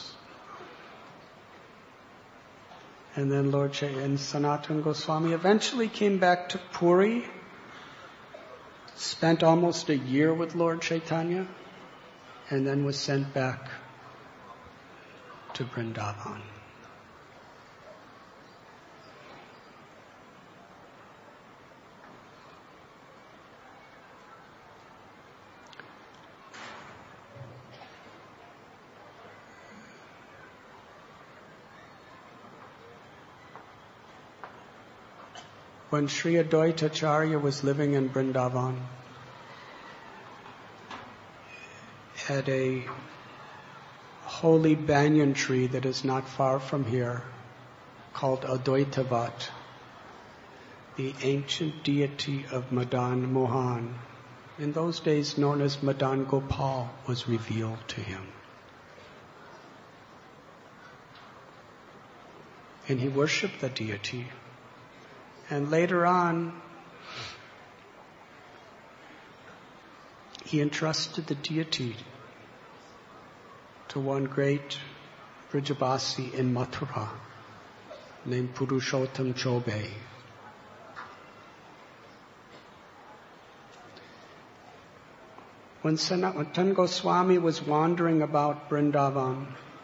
And then Lord Ch- and Sanatana Goswami eventually came back to Puri, spent almost a year with Lord Chaitanya, and then was sent back to Vrindavan. When Sri Advaita Acharya was living in Vrindavan, at a holy banyan tree that is not far from here, called Advaitavat, the ancient deity of Madan Mohan, in those days known as Madan Gopal, was revealed to him. And he worshipped the deity. And later on, he entrusted the deity to one great Brijabasi in Mathura named Purushottam Chobe. When Sanatana Goswami was wandering about Vrindavan,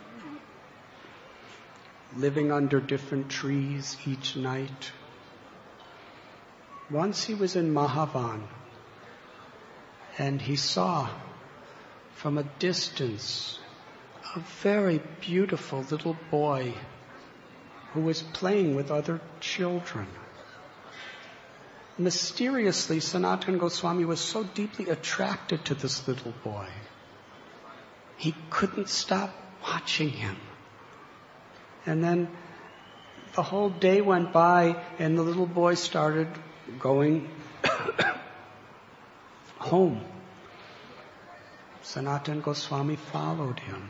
living under different trees each night, once he was in Mahavan, and he saw from a distance a very beautiful little boy who was playing with other children. Mysteriously, Sanatana Goswami was so deeply attracted to this little boy. He couldn't stop watching him. And then the whole day went by and the little boy started going home. Sanatana Goswami followed him.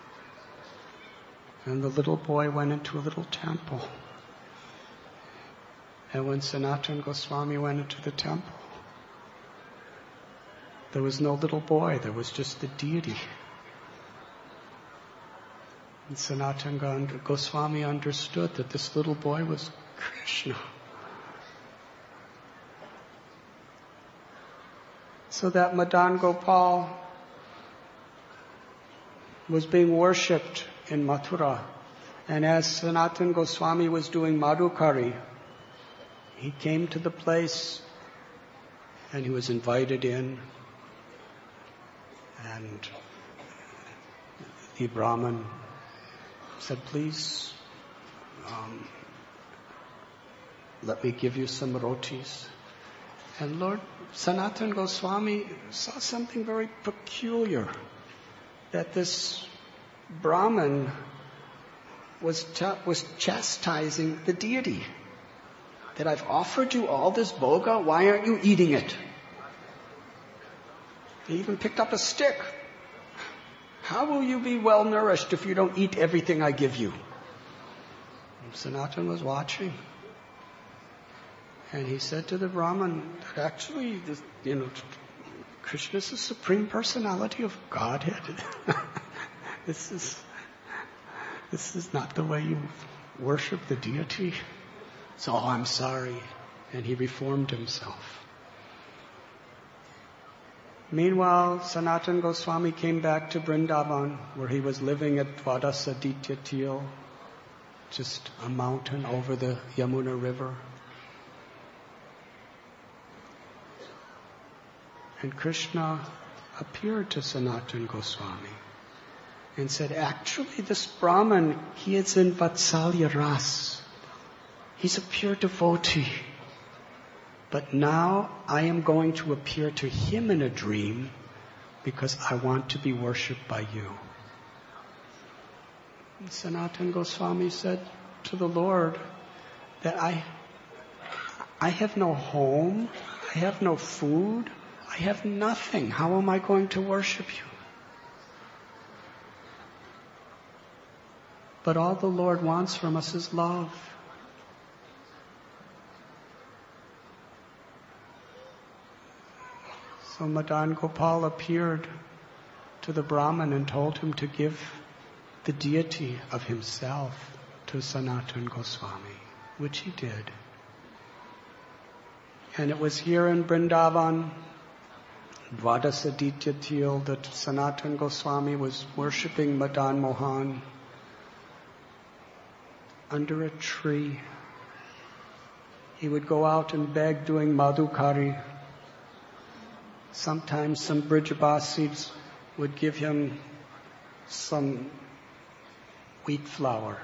And the little boy went into a little temple. And when Sanatana Goswami went into the temple, there was no little boy, there was just the deity. And Sanatana Goswami understood that this little boy was Krishna. So that Madan Gopal was being worshipped in Mathura. And as Sanatana Goswami was doing Madhukari, he came to the place and he was invited in. And the Brahmin said, please, um, let me give you some rotis. And Lord Sanatana Goswami saw something very peculiar, that this Brahmin was, ch- was chastising the deity. That I've offered you all this bhoga, why aren't you eating it? He even picked up a stick. How will you be well nourished if you don't eat everything I give you? And Sanatana was watching. And he said to the Brahmin, that actually, this, you know, Krishna is the Supreme Personality of Godhead. this is, this is not the way you worship the deity. So, oh, I'm sorry. And he reformed himself. Meanwhile, Sanatana Goswami came back to Vrindavan, where he was living at Dwadasaditya Til, just a mountain over the Yamuna River. And Krishna appeared to Sanatana Goswami and said, actually this Brahman, he is in Vatsalya Ras. He's a pure devotee. But now I am going to appear to him in a dream because I want to be worshipped by you. And Sanatana Goswami said to the Lord that I, I have no home, I have no food, I have nothing. How am I going to worship you? But all the Lord wants from us is love. So Madan Gopal appeared to the Brahmin and told him to give the deity of himself to Sanatana Goswami, which he did. And it was here in Vrindavan, Dwadasaditya Til, that Sanatana Goswami was worshipping Madan Mohan under a tree. He would go out and beg doing Madhukari. Sometimes some Brijabasis would give him some wheat flour.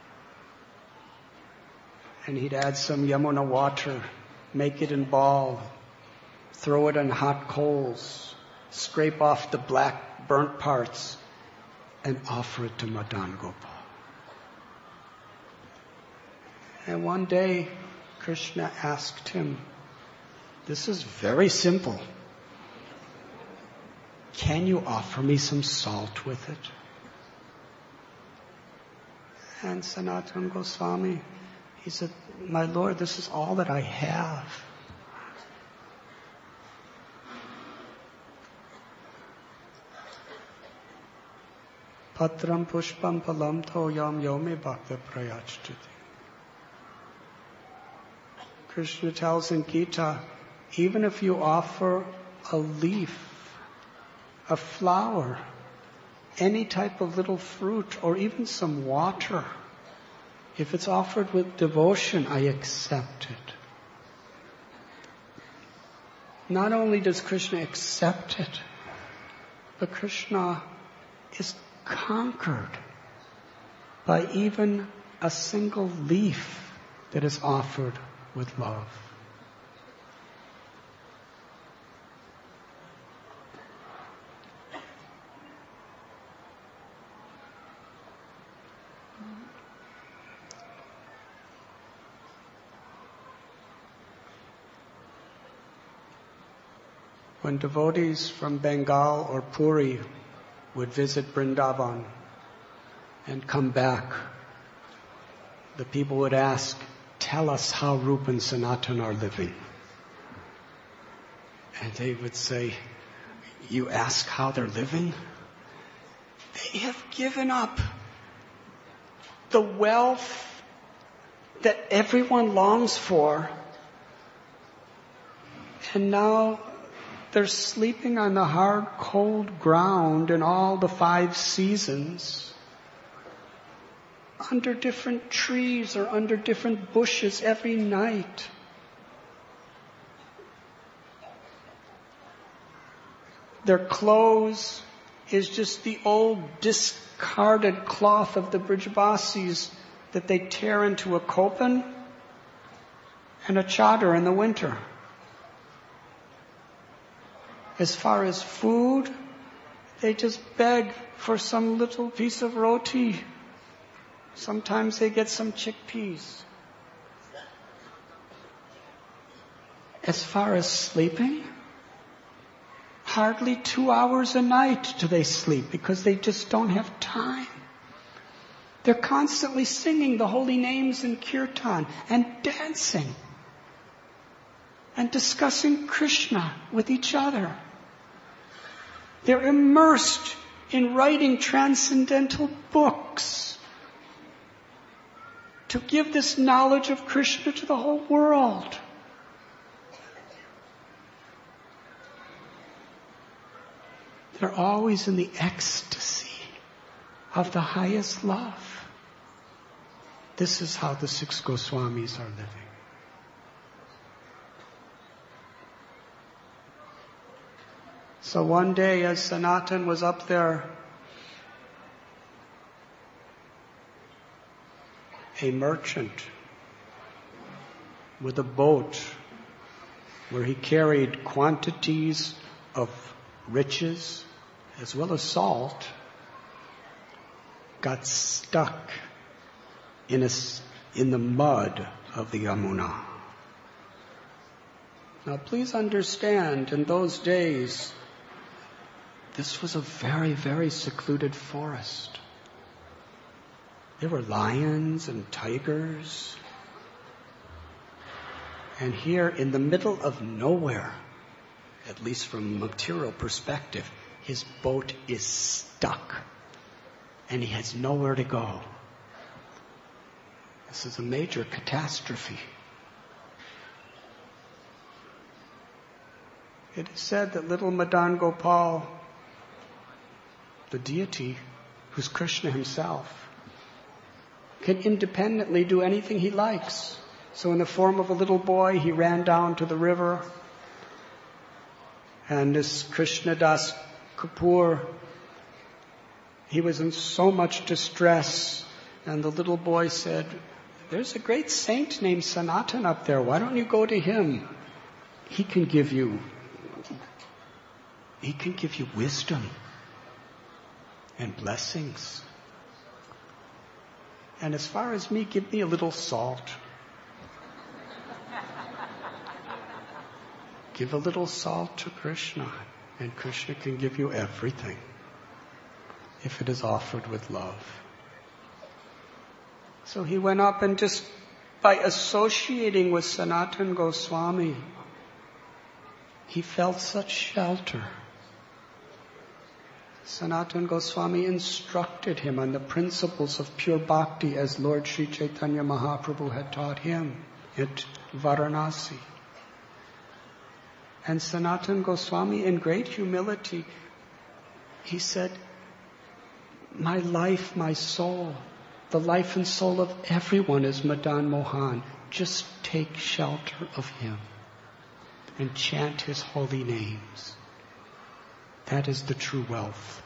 And he'd add some Yamuna water, make it in ball, throw it on hot coals, scrape off the black burnt parts, and offer it to Madan Gopal. And one day, Krishna asked him, this is very simple. Can you offer me some salt with it? And Sanatana Goswami, he said, my Lord, this is all that I have. Patram pushpam palam toyam yome bhakta prayachtuti. Krishna tells in Gita, even if you offer a leaf, a flower, any type of little fruit, or even some water, if it's offered with devotion, I accept it. Not only does Krishna accept it, but Krishna is conquered by even a single leaf that is offered with love. When devotees from Bengal or Puri would visit Vrindavan and come back, the people would ask, tell us how Rupa and Sanatana are living. And they would say, you ask how they're living? They have given up the wealth that everyone longs for, and now they're sleeping on the hard, cold ground in all the five seasons, under different trees or under different bushes every night. Their clothes is just the old discarded cloth of the Brijbasis that they tear into a kopan and a chadar in the winter. As far as food, they just beg for some little piece of roti. Sometimes they get some chickpeas. As far as sleeping, hardly two hours a night do they sleep because they just don't have time. They're constantly singing the holy names in kirtan and dancing and discussing Krishna with each other. They're immersed in writing transcendental books to give this knowledge of Krishna to the whole world. They're always in the ecstasy of the highest love. This is how the six Goswamis are living. So one day as Sanatan was up there, a merchant with a boat where he carried quantities of riches as well as salt, got stuck in, a, in the mud of the Yamuna. Now please understand, in those days, this was a very, very secluded forest. There were lions and tigers. And here in the middle of nowhere, at least from a material perspective, his boat is stuck. And he has nowhere to go. This is a major catastrophe. It is said that little Madan Gopal, the deity, who's Krishna himself, can independently do anything he likes. So in the form of a little boy, he ran down to the river, and this Krishna Das Kapoor, he was in so much distress, and the little boy said, there's a great saint named Sanatan up there, why don't you go to him? He can give you, he can give you wisdom and blessings. And as far as me, give me a little salt. Give a little salt to Krishna, and Krishna can give you everything if it is offered with love. So he went up and just by associating with Sanatana Goswami, he felt such shelter. Sanatana Goswami instructed him on the principles of pure bhakti as Lord Sri Chaitanya Mahaprabhu had taught him at Varanasi. And Sanatana Goswami, in great humility, he said, my life, my soul, the life and soul of everyone is Madan Mohan. Just take shelter of him and chant his holy names. That is the true wealth.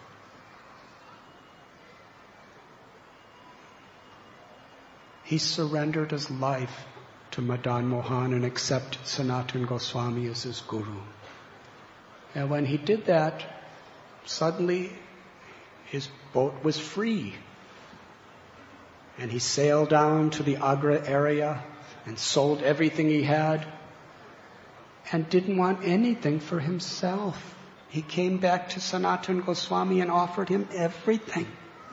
He surrendered his life to Madan Mohan and accepted Sanatana Goswami as his guru. And when he did that, suddenly his boat was free. And he sailed down to the Agra area and sold everything he had and didn't want anything for himself. He came back to Sanatana Goswami and offered him everything.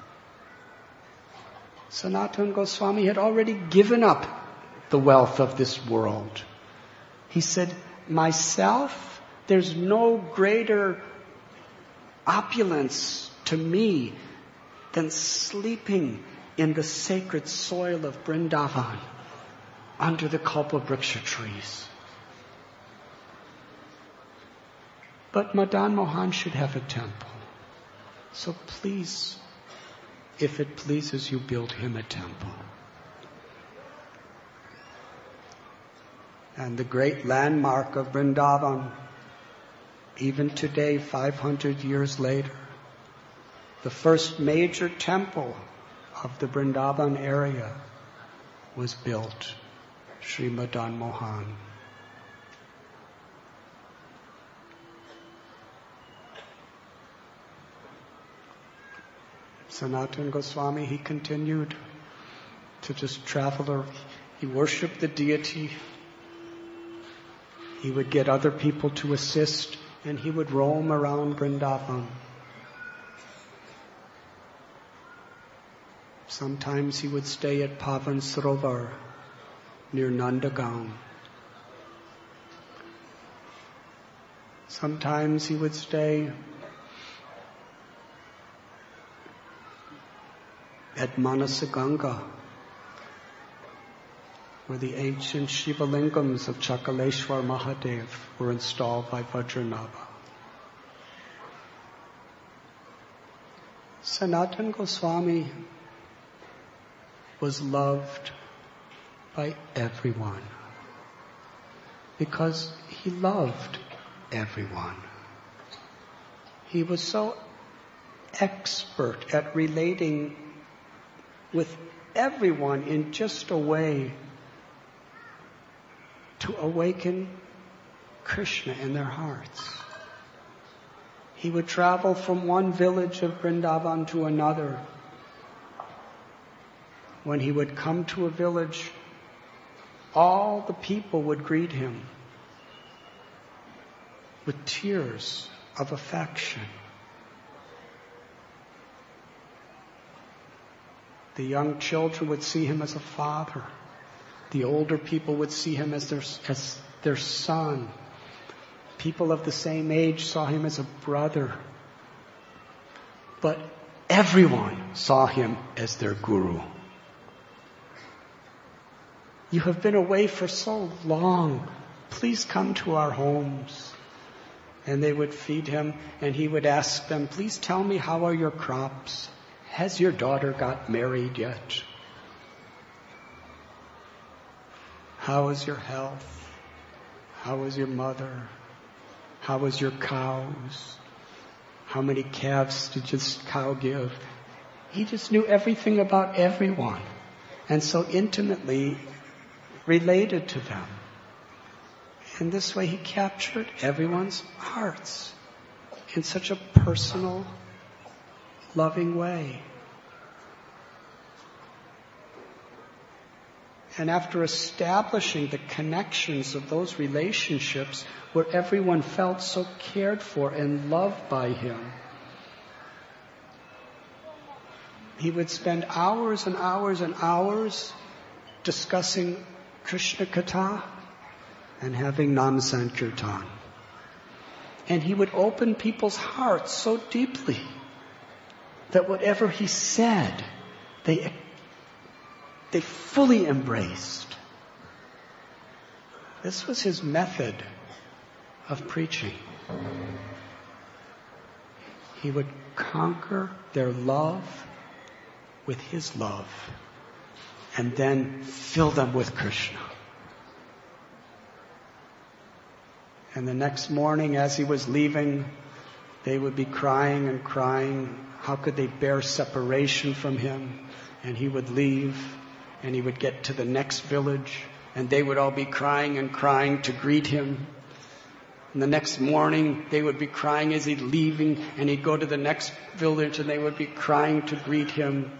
Sanatana Goswami had already given up the wealth of this world. He said, myself, there's no greater opulence to me than sleeping in the sacred soil of Vrindavan under the Kalpavriksha trees. But Madan Mohan should have a temple. So please, if it pleases you, build him a temple. And the great landmark of Vrindavan, even today, five hundred years later, the first major temple of the Vrindavan area was built, Sri Madan Mohan. Sanatana Goswami, he continued to just travel. He worshipped the deity. He would get other people to assist, and he would roam around Vrindavan. Sometimes he would stay at Pavan Sarovar near Nandagaon. Sometimes he would stay at Manasaganga, where the ancient Shivalingams of Chakaleshwar Mahadev were installed by Vajranava. Sanatana Goswami was loved by everyone because he loved everyone. He was so expert at relating with everyone in just a way to awaken Krishna in their hearts. He would travel from one village of Vrindavan to another. When he would come to a village, all the people would greet him with tears of affection. The young children would see him as a father. The older people would see him as their, as their son. People of the same age saw him as a brother. But everyone saw him as their guru. You have been away for so long. Please come to our homes. And they would feed him, and he would ask them, please tell me, how are your crops? Has your daughter got married yet? How is your health? How is your mother? How is your cows? How many calves did this cow give? He just knew everything about everyone, and so intimately related to them. In this way, he captured everyone's hearts in such a personal, loving way. And after establishing the connections of those relationships where everyone felt so cared for and loved by him, he would spend hours and hours and hours discussing Krishna Katha and having Nam Sankirtan. And he would open people's hearts so deeply that whatever he said, they, they fully embraced. This was his method of preaching. He would conquer their love with his love and then fill them with Krishna. And the next morning as he was leaving, they would be crying and crying. How could they bear separation from him? And he would leave and he would get to the next village and they would all be crying and crying to greet him. And the next morning they would be crying as he's leaving and he'd go to the next village and they would be crying to greet him.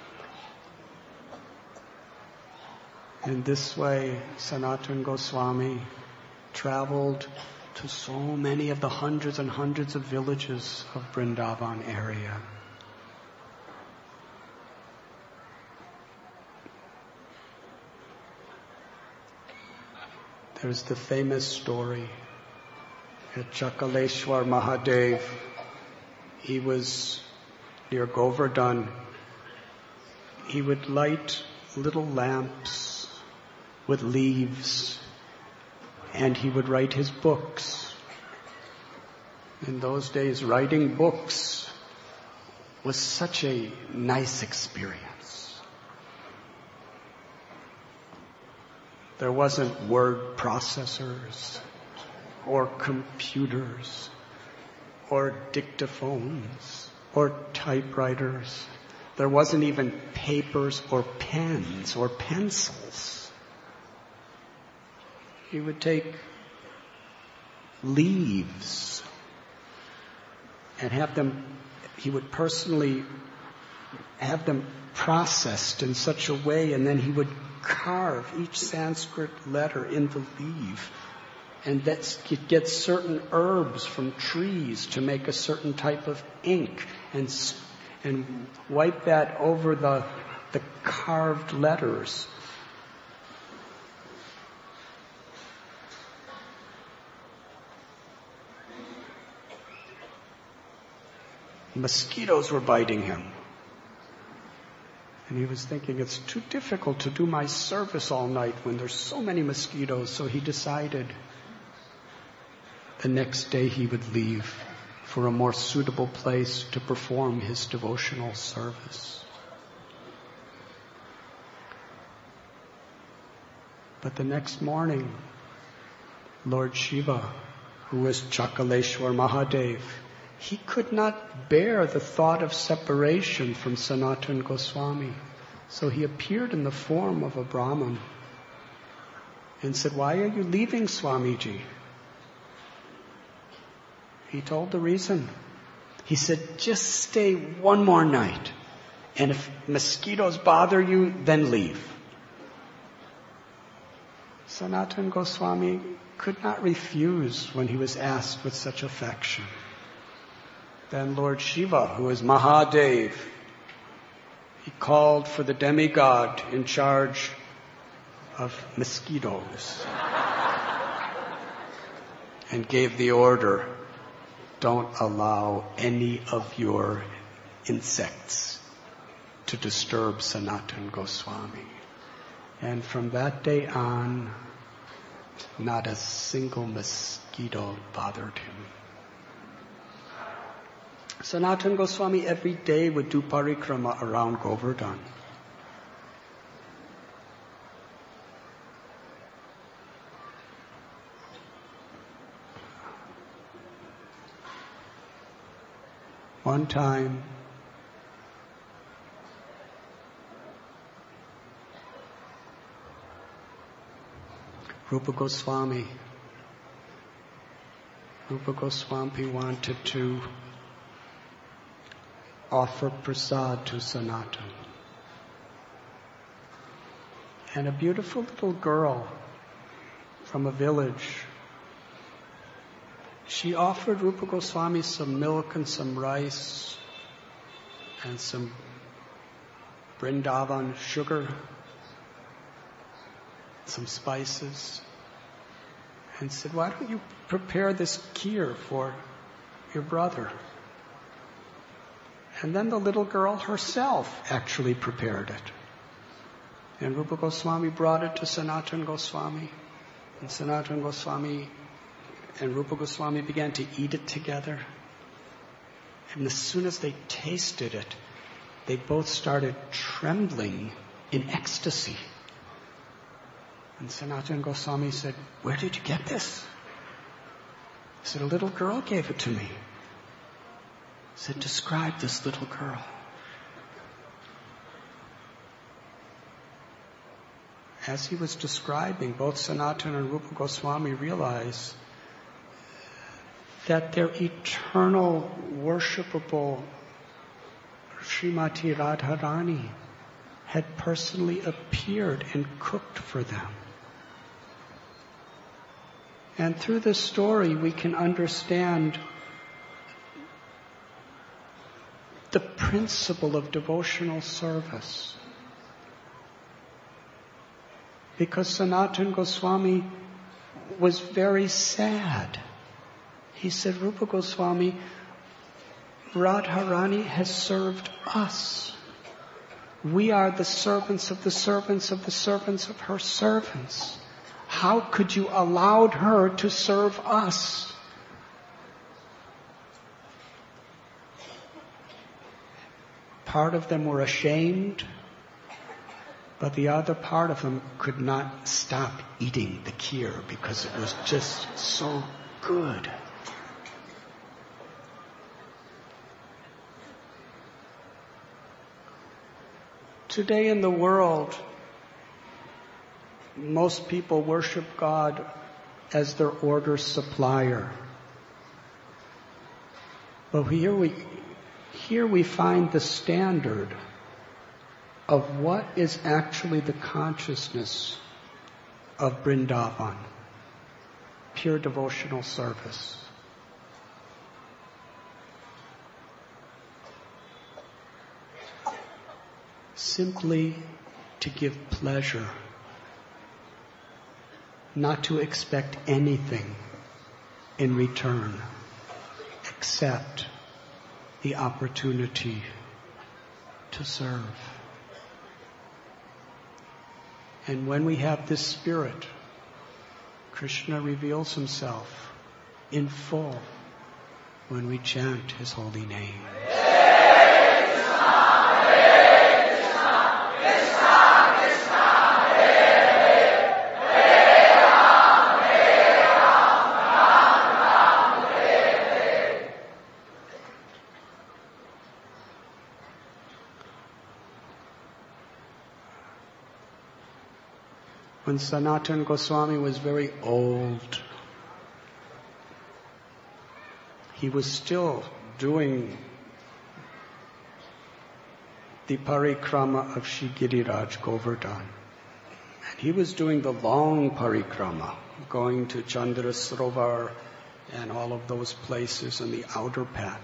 And this way Sanatana Goswami traveled to so many of the hundreds and hundreds of villages of Vrindavan area. There's the famous story at Chakaleshwar Mahadev. He was near Govardhan. He would light little lamps with leaves and he would write his books. In those days, writing books was such a nice experience. There wasn't word processors or computers or dictaphones or typewriters. There wasn't even papers or pens or pencils. He would take leaves and have them, he would personally have them processed in such a way, and then he would carve each Sanskrit letter in the leaf. And that's, he'd get certain herbs from trees to make a certain type of ink and and wipe that over the the carved letters. Mosquitoes were biting him. And he was thinking, it's too difficult to do my service all night when there's so many mosquitoes. So he decided the next day he would leave for a more suitable place to perform his devotional service. But the next morning, Lord Shiva, who was Chakaleshwar Mahadev, he could not bear the thought of separation from Sanatana Goswami. So he appeared in the form of a Brahmin and said, "Why are you leaving, Swamiji?" He told the reason. He said, "Just stay one more night. And if mosquitoes bother you, then leave." Sanatana Goswami could not refuse when he was asked with such affection. Then Lord Shiva, who is Mahadev, he called for the demigod in charge of mosquitoes and gave the order, don't allow any of your insects to disturb Sanatana Goswami. And from that day on, not a single mosquito bothered him. Sanatana Goswami every day would do parikrama around Govardhan. One time, Rupa Goswami, Rupa Goswami wanted to offer prasad to Sanatana. And a beautiful little girl from a village, she offered Rupa Goswami some milk and some rice and some Vrindavan sugar, some spices, and said, why don't you prepare this kheer for your brother? And then the little girl herself actually prepared it. And Rupa Goswami brought it to Sanatana Goswami. And Sanatana Goswami and Rupa Goswami began to eat it together. And as soon as they tasted it, they both started trembling in ecstasy. And Sanatana Goswami said, where did you get this? He said, a little girl gave it to me. He said, describe this little girl. As he was describing, both Sanatana and Rupa Goswami realized that their eternal, worshipable Srimati Radharani had personally appeared and cooked for them. And through this story, we can understand the principle of devotional service. Because Sanatana Goswami was very sad. He said, Rupa Goswami, Radharani has served us. We are the servants of the servants of the servants of her servants. How could you allow her to serve us? Part of them were ashamed, but the other part of them could not stop eating the kheer because it was just so good. Today in the world, most people worship God as their order supplier. But here we, here we find the standard of what is actually the consciousness of Vrindavan, pure devotional service. Simply to give pleasure, not to expect anything in return except the opportunity to serve. And when we have this spirit, Krishna reveals himself in full when we chant his holy name. When Sanatana Goswami was very old, he was still doing the parikrama of Shri Giriraj Govardhan. And he was doing the long parikrama, going to Chandra Sarovar and all of those places in the outer path.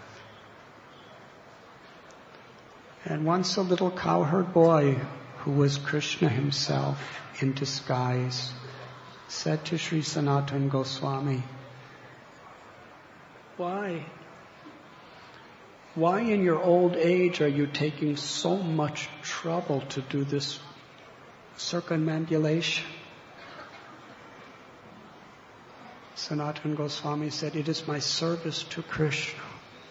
And once a little cowherd boy, who was Krishna himself in disguise, said to Sri Sanatana Goswami, Why? Why in your old age are you taking so much trouble to do this circumambulation? Sanatana Goswami said, it is my service to Krishna.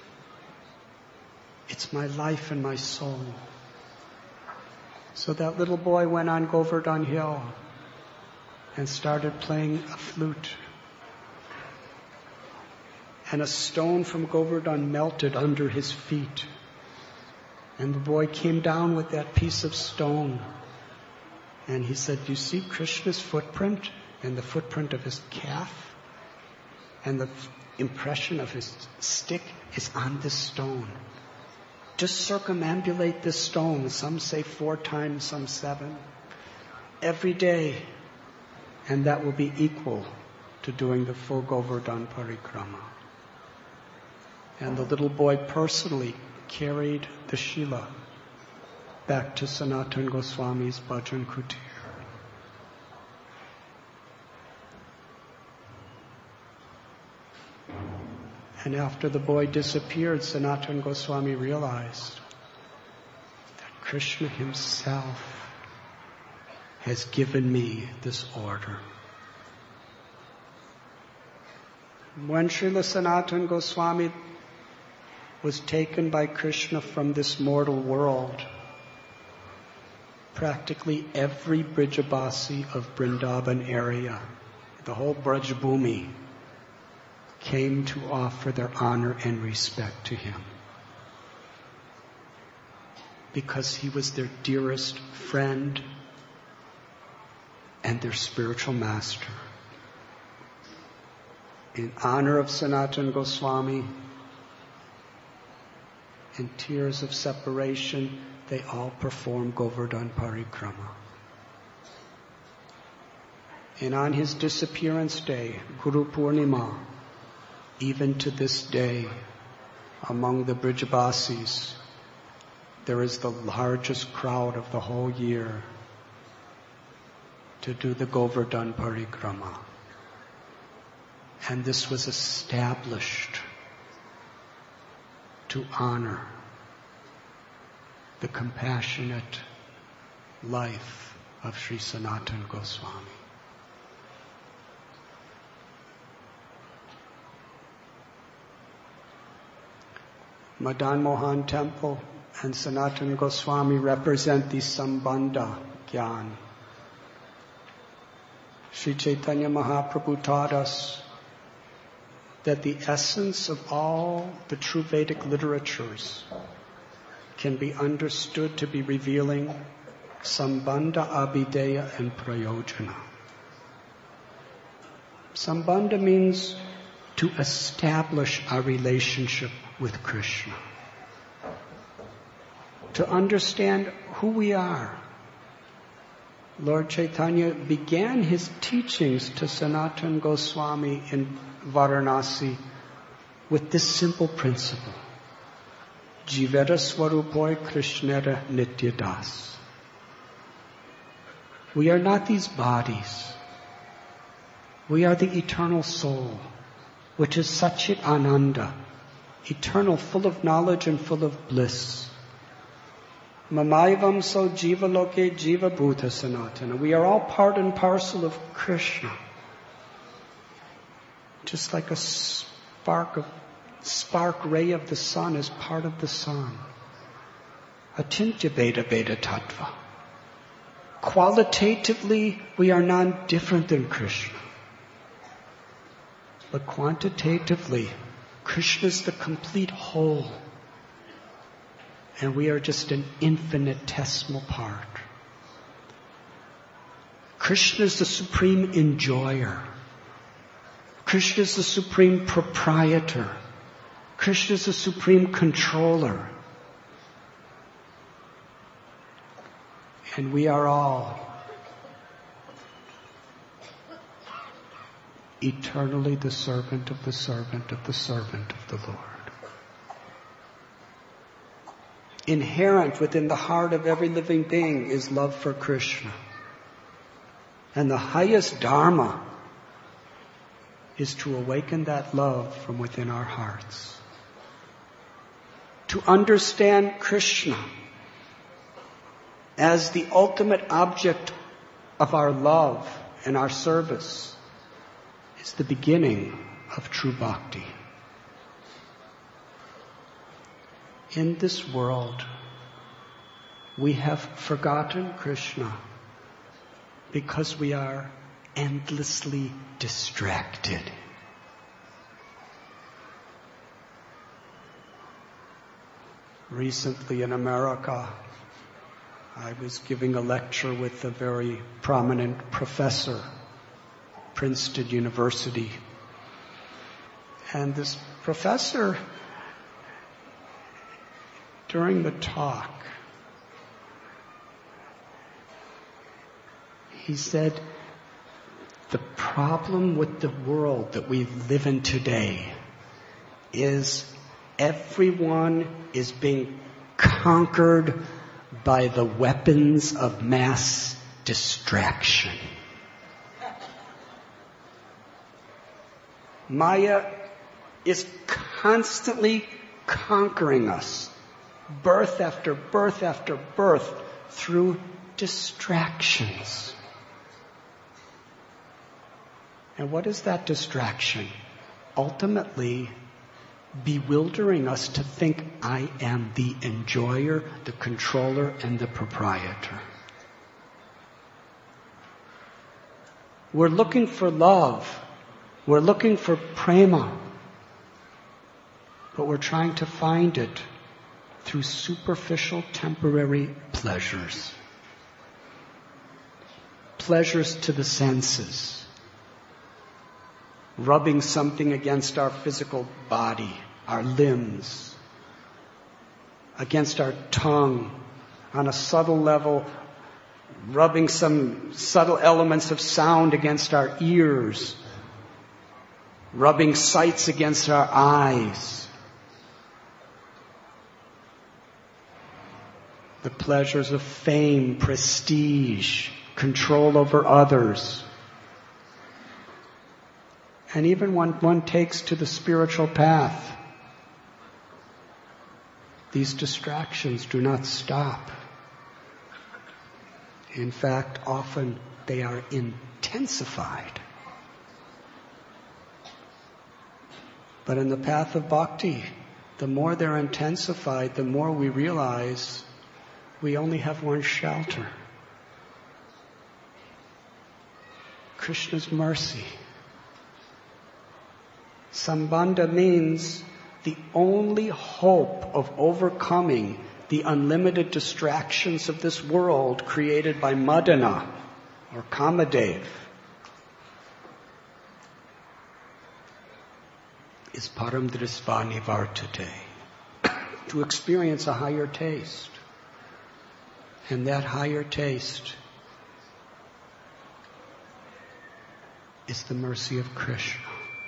It's my life and my soul. So that little boy went on Govardhan Hill and started playing a flute. And a stone from Govardhan melted under his feet. And the boy came down with that piece of stone. And he said, you see Krishna's footprint and the footprint of his calf? And the impression of his stick is on this stone. Just circumambulate this stone. Some say four times, some seven. Every day. And that will be equal to doing the full Govardhan parikrama. And the little boy personally carried the Shila back to Sanatana Goswami's Bhajan Kutir. And after the boy disappeared, Sanatana Goswami realized that Krishna himself has given me this order. When Srila Sanatana Goswami was taken by Krishna from this mortal world, practically every Brijabasi of Vrindavan area, the whole Brajabhumi, came to offer their honor and respect to him. Because he was their dearest friend and their spiritual master. In honor of Sanatana Goswami, in tears of separation, they all perform Govardhan Parikrama. And on his disappearance day, Guru Purnima, even to this day, among the Brijabasis, there is the largest crowd of the whole year to do the Govardhan Parikrama. And this was established to honor the compassionate life of Sri Sanatana Goswami. Madan Mohan Temple and Sanatana Goswami represent the Sambandha Gyan. Sri Chaitanya Mahaprabhu taught us that the essence of all the true Vedic literatures can be understood to be revealing Sambandha, Abhideya, and Prayojana. Sambandha means to establish our relationship with Krishna. To understand who we are. Lord Chaitanya began his teachings to Sanatana Goswami in Varanasi with this simple principle. Jivera Swarupoy Krishnera Nityadas. We are not these bodies. We are the eternal soul, which is Satchit Ananda, eternal, full of knowledge and full of bliss. Mamaivam so jiva loke jiva bhuta sanatana. We are all part and parcel of Krishna. Just like a spark of spark ray of the sun is part of the sun. Achintya Veda Veda Tattva. Qualitatively, we are none different than Krishna. But quantitatively, Krishna is the complete whole. And we are just an infinitesimal part. Krishna is the supreme enjoyer. Krishna is the supreme proprietor. Krishna is the supreme controller. And we are all eternally the servant of the servant of the servant of the Lord. Inherent within the heart of every living being is love for Krishna. And the highest dharma is to awaken that love from within our hearts. To understand Krishna as the ultimate object of our love and our service is the beginning of true bhakti. In this world, we have forgotten Krishna because we are endlessly distracted. Recently in America, I was giving a lecture with a very prominent professor, Princeton University. And this professor, during the talk, he said, the problem with the world that we live in today is everyone is being conquered by the weapons of mass distraction. Maya is constantly conquering us, birth after birth after birth, through distractions. And what is that distraction? Ultimately, bewildering us to think I am the enjoyer, the controller, and the proprietor. We're looking for love. We're looking for prema. But we're trying to find it through superficial, temporary pleasures. Pleasures to the senses. Rubbing something against our physical body, our limbs, against our tongue, on a subtle level, rubbing some subtle elements of sound against our ears, rubbing sights against our eyes. The pleasures of fame, prestige, control over others. And even when one takes to the spiritual path, these distractions do not stop. In fact, often they are intensified. But in the path of bhakti, the more they're intensified, the more we realize we only have one shelter. Krishna's mercy. Sambandha means the only hope of overcoming the unlimited distractions of this world created by Madana or Kamadev is Param Drisva Nivartate, to experience a higher taste. And that higher taste is the mercy of Krishna.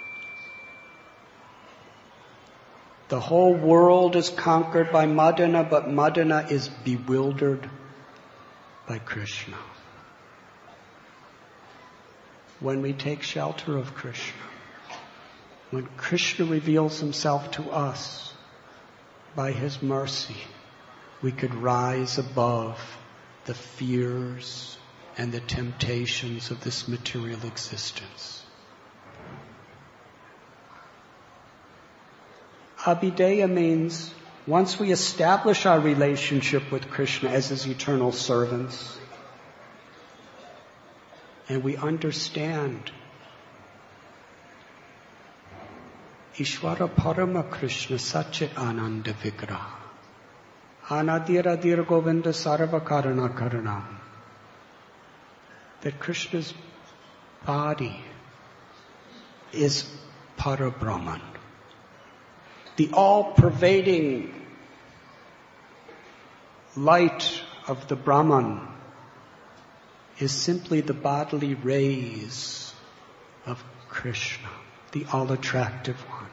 The whole world is conquered by Madana, but Madana is bewildered by Krishna. When we take shelter of Krishna, when Krishna reveals himself to us by his mercy, we could rise above the fears and the temptations of this material existence. Abhideya means once we establish our relationship with Krishna as his eternal servants, and we understand Ishvara Parama Krishna Satchit Ananda Vigraha Anadir Adir Govinda Sarva Karana Karanam, that Krishna's body is Parabrahman, the all-pervading light of the Brahman is simply the bodily rays of Krishna, the all-attractive one.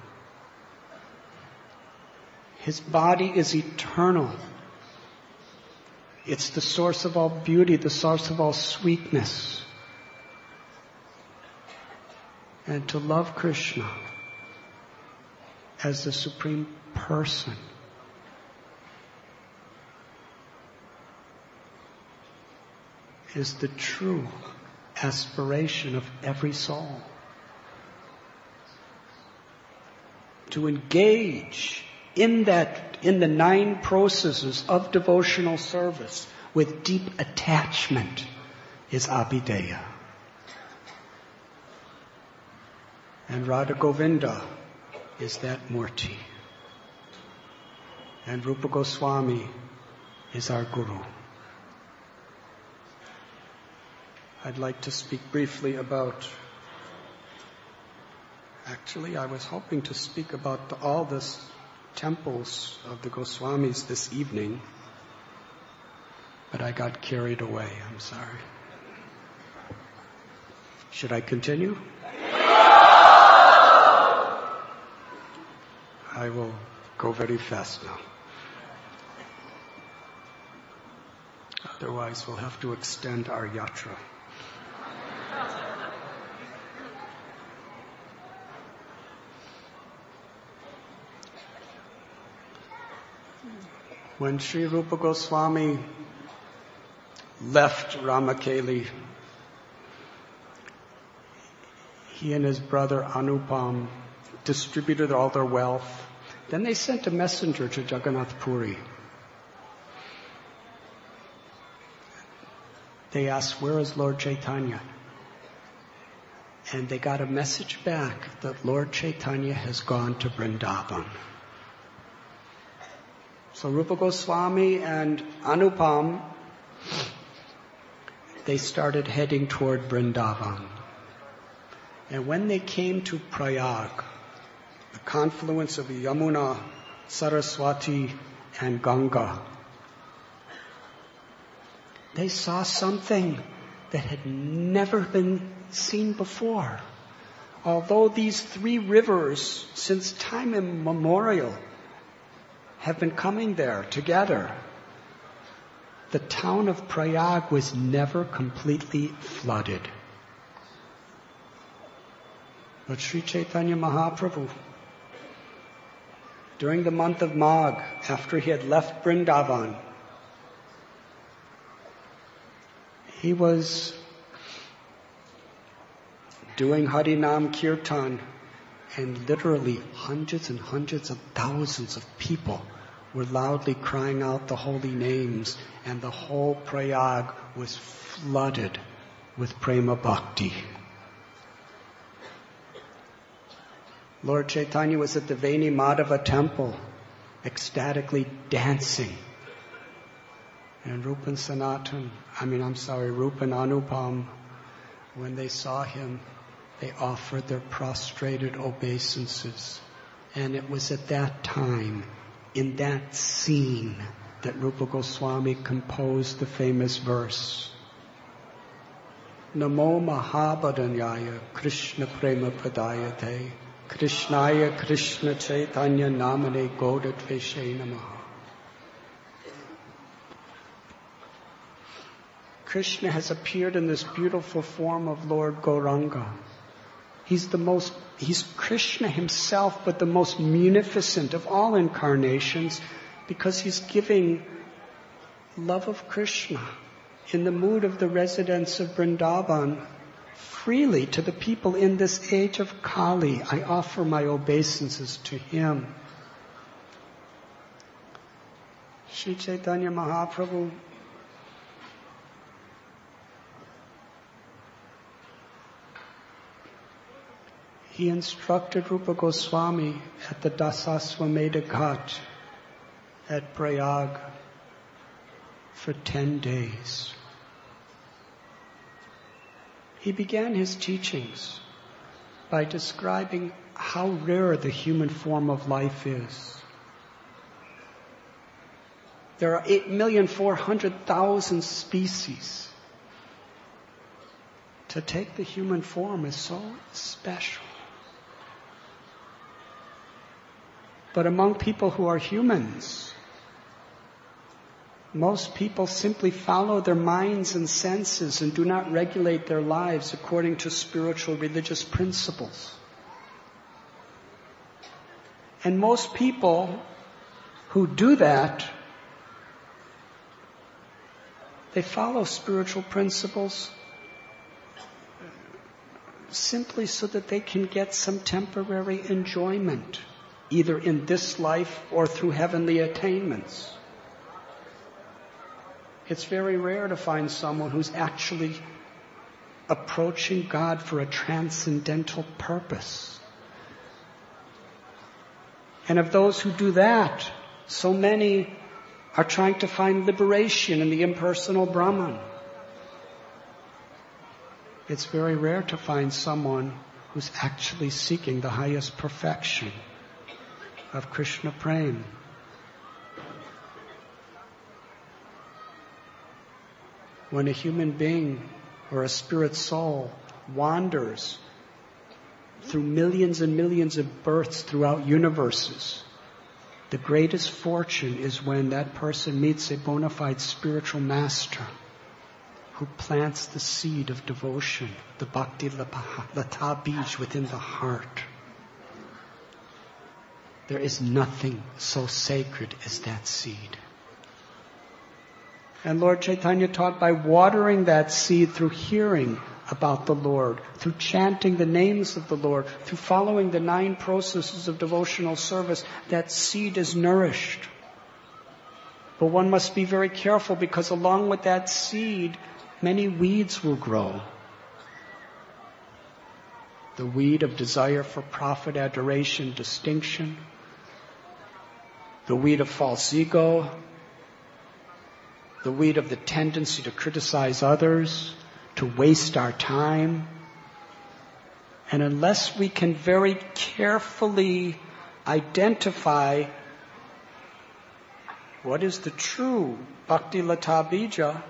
His body is eternal. It's the source of all beauty, the source of all sweetness. And to love Krishna as the Supreme Person is the true aspiration of every soul. To engage in that, in the nine processes of devotional service with deep attachment is Abhideya. And Radha Govinda is that Murti. And Rupa Goswami is our Guru. I'd like to speak briefly about, actually I was hoping to speak about the, all the temples of the Goswamis this evening, but I got carried away, I'm sorry. Should I continue? I will go very fast now. Otherwise, we'll have to extend our yatra. When Sri Rupa Goswami left Ramakeli, he and his brother Anupam distributed all their wealth. Then they sent a messenger to Jagannath Puri. They asked, where is Lord Chaitanya? And they got a message back that Lord Chaitanya has gone to Vrindavan. So Rupa Goswami and Anupam, they started heading toward Vrindavan. And when they came to Prayag, the confluence of Yamuna, Saraswati, and Ganga, they saw something that had never been seen before. Although these three rivers, since time immemorial, have been coming there together, the town of Prayag was never completely flooded. But Sri Chaitanya Mahaprabhu, during the month of Magh, after he had left Vrindavan, he was doing Harinam Kirtan, and literally hundreds and hundreds of thousands of people were loudly crying out the holy names, and the whole Prayag was flooded with prema bhakti. Lord Chaitanya was at the Veni Madhava temple, ecstatically dancing. And Rupa and Sanatan, I mean, I'm sorry, Rupa and Anupam, when they saw him, they offered their prostrated obeisances. And it was at that time, in that scene, that Rupa Goswami composed the famous verse, Namo Mahabharanyaya Krishna Prema Padayate Krishnaya Krishna Chaitanya Namane Godatveshe Namaha. Krishna has appeared in this beautiful form of Lord Gauranga. He's the most, he's Krishna himself, but the most munificent of all incarnations, because he's giving love of Krishna in the mood of the residents of Vrindavan freely to the people in this age of Kali. I offer my obeisances to him. Sri Chaitanya Mahaprabhu, he instructed Rupa Goswami at the Dasaswamedha Ghat at Prayag for ten days. He began his teachings by describing how rare the human form of life is. There are eight million four hundred thousand species. To take the human form is so special. But among people who are humans, most people simply follow their minds and senses and do not regulate their lives according to spiritual religious principles. And most people who do that, they follow spiritual principles simply so that they can get some temporary enjoyment, either in this life or through heavenly attainments. It's very rare to find someone who's actually approaching God for a transcendental purpose. And of those who do that, so many are trying to find liberation in the impersonal Brahman. It's very rare to find someone who's actually seeking the highest perfection of Krishna Prem. When a human being or a spirit soul wanders through millions and millions of births throughout universes, The greatest fortune is when that person meets a bona fide spiritual master who plants the seed of devotion, the bhakti lata bij within the heart. There is nothing so sacred as that seed. And Lord Chaitanya taught by watering that seed through hearing about the Lord, through chanting the names of the Lord, through following the nine processes of devotional service, that seed is nourished. But one must be very careful because along with that seed, many weeds will grow. The weed of desire for profit, adoration, distinction. The weed of false ego. The weed of the tendency to criticize others, to waste our time. And unless we can very carefully identify what is the true bhakti lata bija,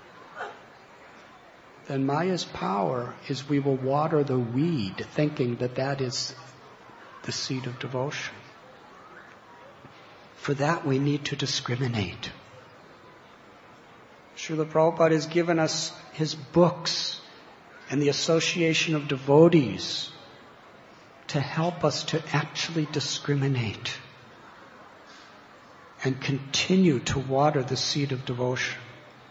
then Maya's power is we will water the weed thinking that that is the seed of devotion. For that we need to discriminate. Srila Prabhupada has given us his books and the Association of Devotees to help us to actually discriminate and continue to water the seed of devotion.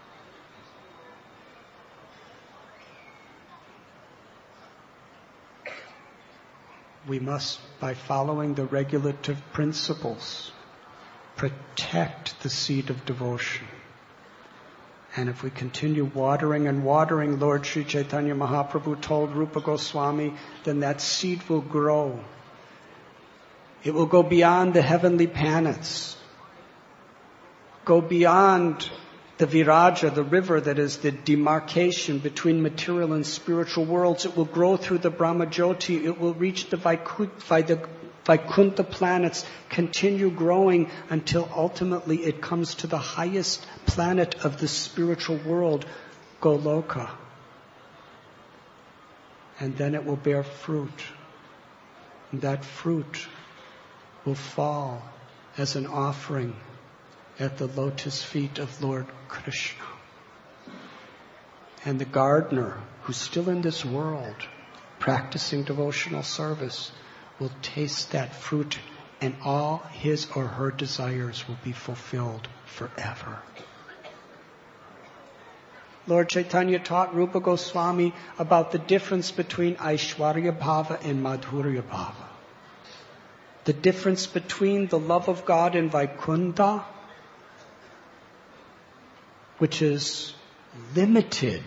We must, by following the regulative principles, protect the seed of devotion. And if we continue watering and watering, Lord Sri Chaitanya Mahaprabhu told Rupa Goswami, then that seed will grow. It will go beyond the heavenly planets, go beyond the Viraja, the river that is the demarcation between material and spiritual worlds. It will grow through the Brahmajyoti. It will reach the Vaikuntha, Vaikuntha planets, continue growing until ultimately it comes to the highest planet of the spiritual world, Goloka. And then it will bear fruit. And that fruit will fall as an offering at the lotus feet of Lord Krishna. And the gardener, who's still in this world, practicing devotional service, will taste that fruit and all his or her desires will be fulfilled forever. Lord Chaitanya taught Rupa Goswami about the difference between Aishwarya Bhava and Madhurya Bhava. The difference between the love of God in Vaikuntha, which is limited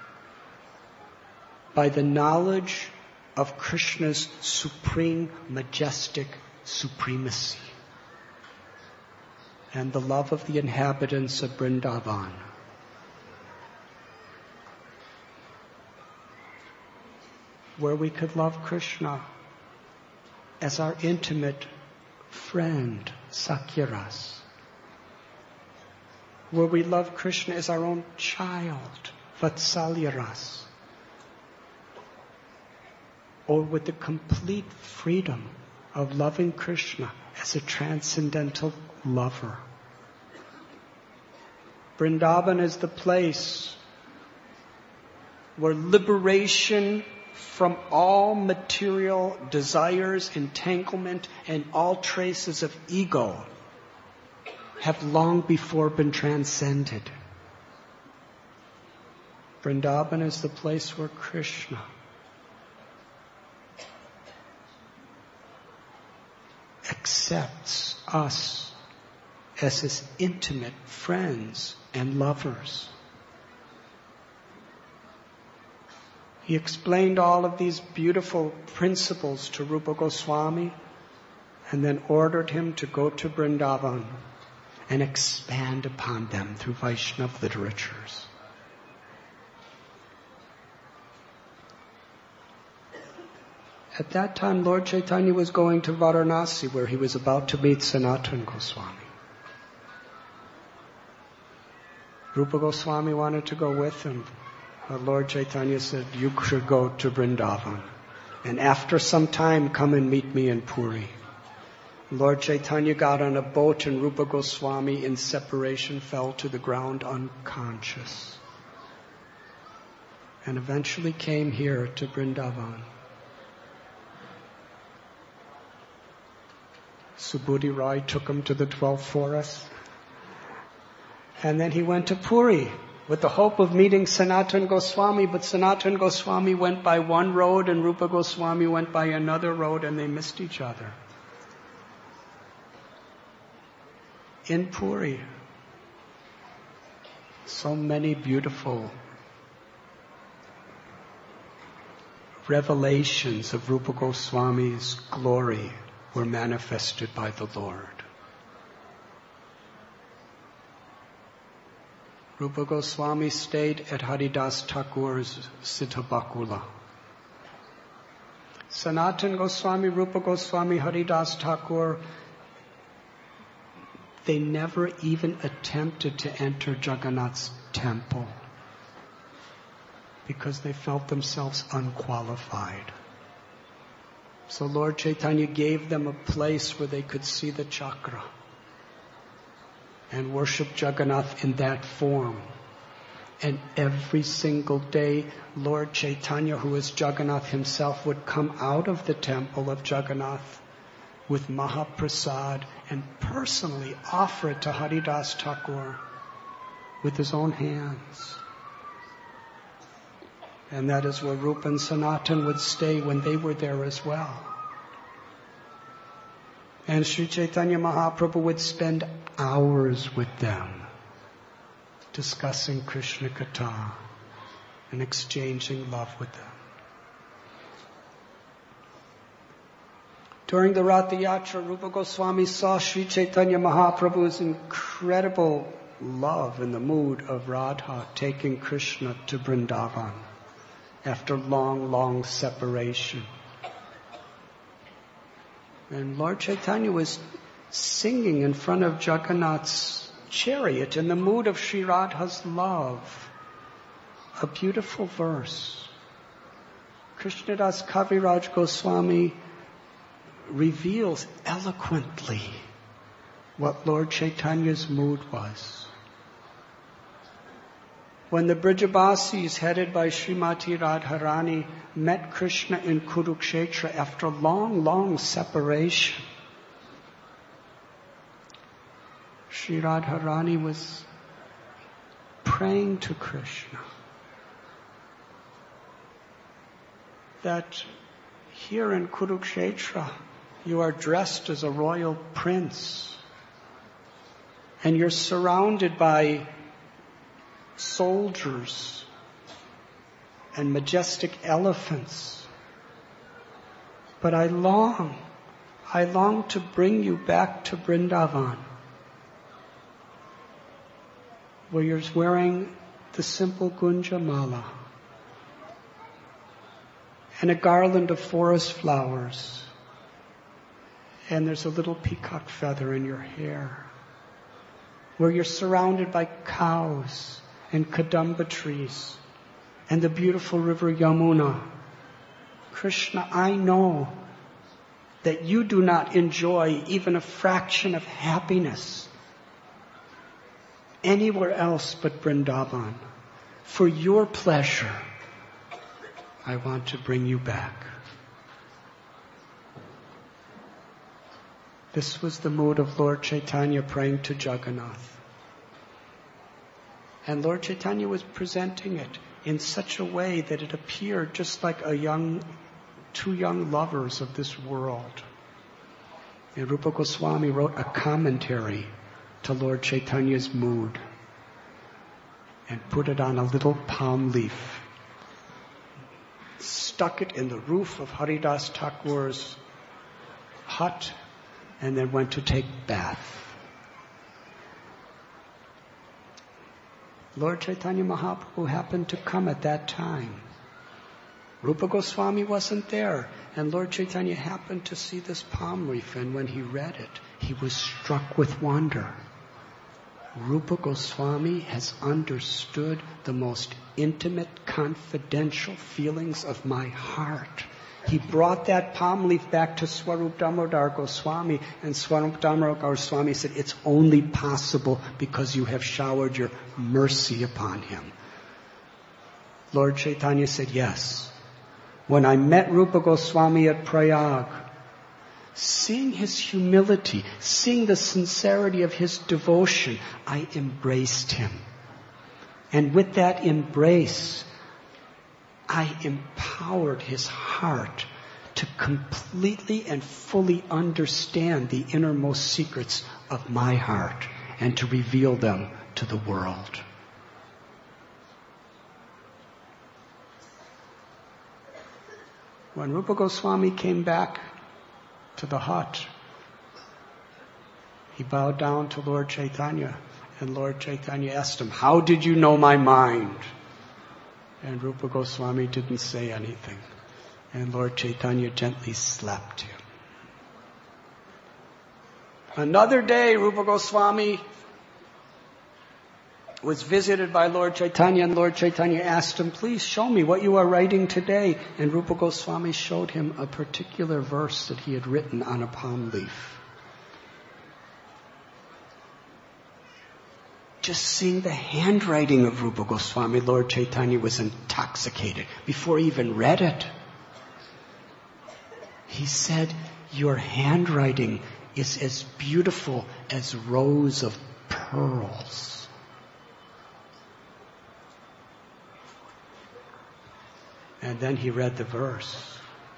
by the knowledge of Krishna's supreme, majestic supremacy, and the love of the inhabitants of Vrindavan. Where we could love Krishna as our intimate friend, Sakyaras. Where we love Krishna as our own child, Vatsalyaras. Or with the complete freedom of loving Krishna as a transcendental lover. Vrindavan is the place where liberation from all material desires, entanglement, and all traces of ego have long before been transcended. Vrindavan is the place where Krishna accepts us as his intimate friends and lovers. He explained all of these beautiful principles to Rupa Goswami and then ordered him to go to Vrindavan and expand upon them through Vaishnava literatures. At that time, Lord Chaitanya was going to Varanasi, where he was about to meet Sanatana Goswami. Rupa Goswami wanted to go with him. But Lord Chaitanya said, you should go to Vrindavan. And after some time, come and meet me in Puri. Lord Chaitanya got on a boat and Rupa Goswami in separation fell to the ground unconscious. And eventually came here to Vrindavan. Subudhi Rai took him to the twelve forests. And then he went to Puri with the hope of meeting Sanatana Goswami, but Sanatana Goswami went by one road and Rupa Goswami went by another road and they missed each other. In Puri, so many beautiful revelations of Rupa Goswami's glory were manifested by the Lord. Rupa Goswami stayed at Haridas Thakur's Siddha Bakula. Sanatana Goswami, Rupa Goswami, Haridas Thakur, they never even attempted to enter Jagannath's temple because they felt themselves unqualified. So Lord Chaitanya gave them a place where they could see the chakra and worship Jagannath in that form. And every single day, Lord Chaitanya, who is Jagannath himself, would come out of the temple of Jagannath with Mahaprasad and personally offer it to Haridas Thakur with his own hands. And that is where Rupa and Sanatan would stay when they were there as well. And Sri Chaitanya Mahaprabhu would spend hours with them discussing Krishna Katha and exchanging love with them. During the Ratha Yatra, Rupa Goswami saw Sri Chaitanya Mahaprabhu's incredible love in the mood of Radha taking Krishna to Vrindavan after long, long separation. And Lord Chaitanya was singing in front of Jagannath's chariot in the mood of Sri Radha's love. A beautiful verse. Krishnadas Kaviraj Goswami reveals eloquently what Lord Chaitanya's mood was. When the Brijabasis, headed by Srimati Radharani, met Krishna in Kurukshetra after long, long separation, Sri Radharani was praying to Krishna that here in Kurukshetra you are dressed as a royal prince and you're surrounded by soldiers and majestic elephants. But I long, I long to bring you back to Vrindavan, where you're wearing the simple Gunja Mala and a garland of forest flowers, and there's a little peacock feather in your hair, where you're surrounded by cows and kadamba trees and the beautiful river Yamuna. Krishna, I know that you do not enjoy even a fraction of happiness anywhere else but Vrindavan. For your pleasure, I want to bring you back. This was the mood of Lord Chaitanya praying to Jagannath. And Lord Chaitanya was presenting it in such a way that it appeared just like a young, two young lovers of this world. And Rupa Goswami wrote a commentary to Lord Chaitanya's mood and put it on a little palm leaf, stuck it in the roof of Haridas Thakur's hut, and then went to take bath. Lord Chaitanya Mahaprabhu happened to come at that time. Rupa Goswami wasn't there, and Lord Chaitanya happened to see this palm leaf, and when he read it, he was struck with wonder. Rupa Goswami has understood the most intimate, confidential feelings of my heart. He brought that palm leaf back to Swarup Damodar Goswami, and Swarup Damodar Goswami said, it's only possible because you have showered your mercy upon him. Lord Chaitanya said, yes. When I met Rupa Goswami at Prayag, seeing his humility, seeing the sincerity of his devotion, I embraced him. And with that embrace, I empowered his heart to completely and fully understand the innermost secrets of my heart and to reveal them to the world. When Rupa Goswami came back to the hut, he bowed down to Lord Chaitanya, and Lord Chaitanya asked him, how did you know my mind? And Rupa Goswami didn't say anything. And Lord Chaitanya gently slapped him. Another day, Rupa Goswami was visited by Lord Chaitanya, and Lord Chaitanya asked him, please show me what you are writing today. And Rupa Goswami showed him a particular verse that he had written on a palm leaf. Just seeing the handwriting of Rupa Goswami, Lord Chaitanya was intoxicated before he even read it. He said, your handwriting is as beautiful as rows of pearls. And then he read the verse.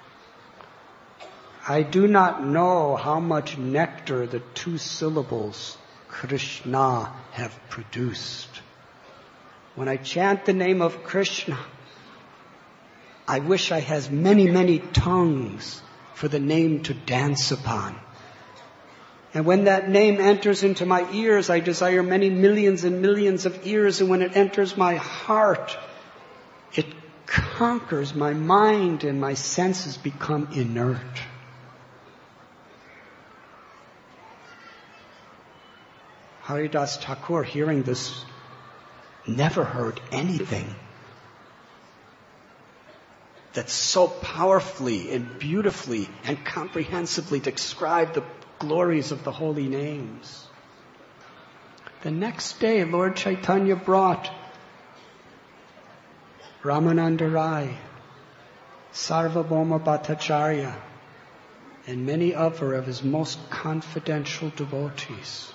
I do not know how much nectar the two syllables Krishna have produced. When I chant the name of Krishna, I wish I had many, many tongues for the name to dance upon. And when that name enters into my ears, I desire many millions and millions of ears. And when it enters my heart, it conquers my mind and my senses become inert. Haridas Thakur, hearing this, never heard anything that so powerfully and beautifully and comprehensively described the glories of the holy names. The next day, Lord Chaitanya brought Ramananda Rai, Sarvabhauma Bhattacharya, and many other of his most confidential devotees.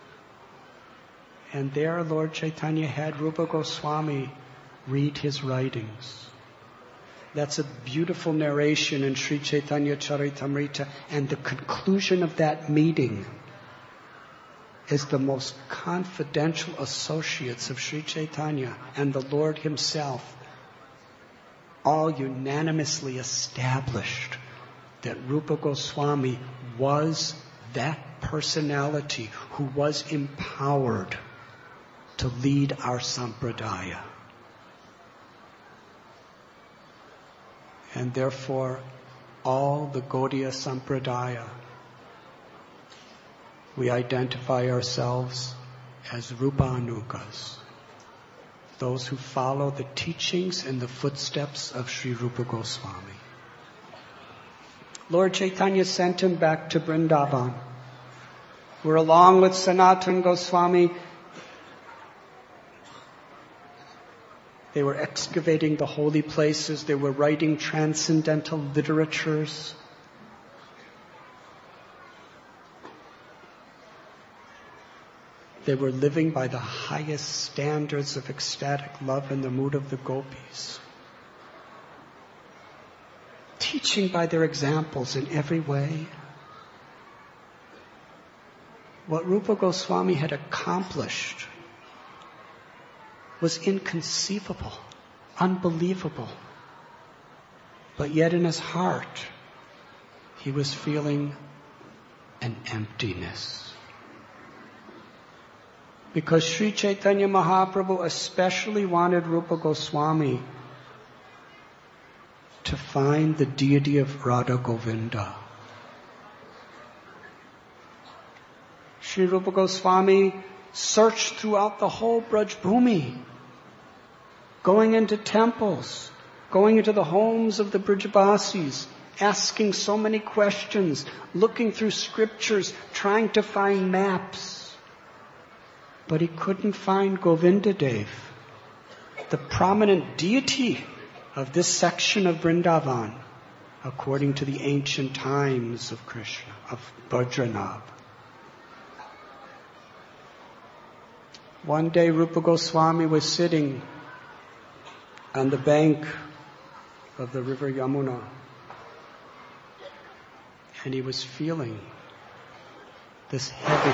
And there Lord Chaitanya had Rupa Goswami read his writings. That's a beautiful narration in Sri Chaitanya Charitamrita. And the conclusion of that meeting is the most confidential associates of Sri Chaitanya and the Lord himself all unanimously established that Rupa Goswami was that personality who was empowered to lead our sampradaya. And therefore, all the Gaudiya sampradaya, we identify ourselves as Rupanugas, those who follow the teachings and the footsteps of Sri Rupa Goswami. Lord Chaitanya sent him back to Vrindavan, where along with Sanatana Goswami, they were excavating the holy places. They were writing transcendental literatures. They were living by the highest standards of ecstatic love in the mood of the gopis. Teaching by their examples in every way. What Rupa Goswami had accomplished was inconceivable, unbelievable. But yet in his heart, he was feeling an emptiness. Because Sri Chaitanya Mahaprabhu especially wanted Rupa Goswami to find the deity of Radha Govinda. Sri Rupa Goswami searched throughout the whole Braj Bhumi, going into temples, going into the homes of the Brajbasis, asking so many questions, looking through scriptures, trying to find maps. But he couldn't find Govindadev, the prominent deity of this section of Vrindavan, according to the ancient times of Krishna, of Bhadranab. One day Rupa Goswami was sitting on the bank of the river Yamuna, and he was feeling this heavy,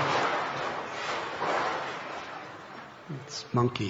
it's monkey.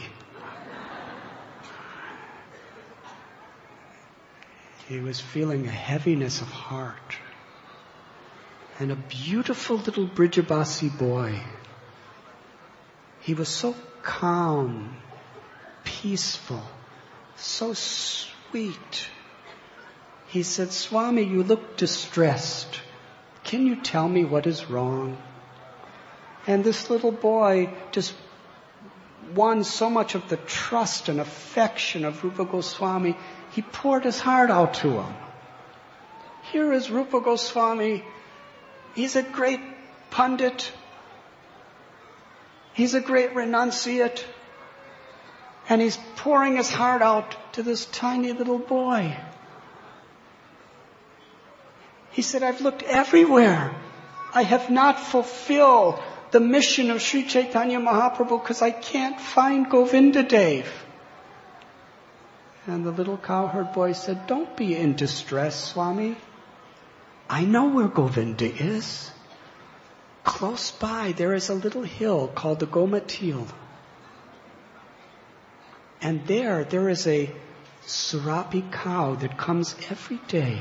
He was feeling a heaviness of heart. And a beautiful little Brijabasi boy, he was so calm, peaceful, so sweet. He said, "Swami, you look distressed. Can you tell me what is wrong?" And this little boy just won so much of the trust and affection of Rupa Goswami. He poured his heart out to him. Here is Rupa Goswami. He's a great pundit. He's a great renunciate. And he's pouring his heart out to this tiny little boy. He said, "I've looked everywhere. I have not fulfilled the mission of Sri Chaitanya Mahaprabhu because I can't find Govindadev." And the little cowherd boy said, "Don't be in distress, Swami. I know where Govinda is. Close by, there is a little hill called the Gomatil. And there, there is a Surabi cow that comes every day.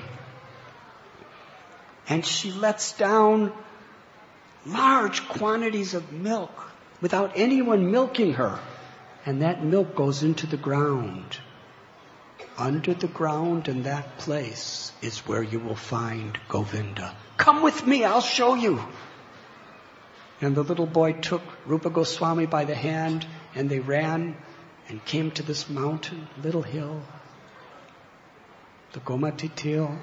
And she lets down large quantities of milk without anyone milking her. And that milk goes into the ground. Under the ground in that place is where you will find Govinda. Come with me, I'll show you." And the little boy took Rupa Goswami by the hand, and they ran and came to this mountain, little hill, the Gomatitil.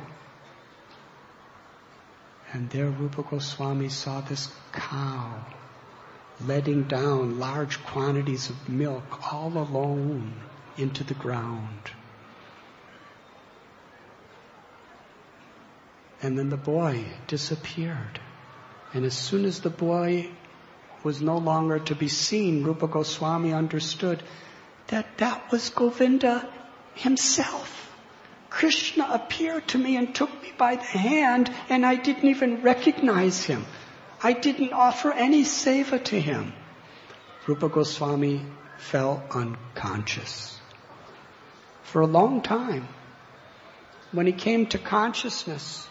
And there Rupa Goswami saw this cow letting down large quantities of milk all alone into the ground. And then the boy disappeared. And as soon as the boy was no longer to be seen, Rupa Goswami understood that that was Govinda himself. Krishna appeared to me and took me by the hand, and I didn't even recognize him. I didn't offer any seva to him. Rupa Goswami fell unconscious. For a long time, when he came to consciousness,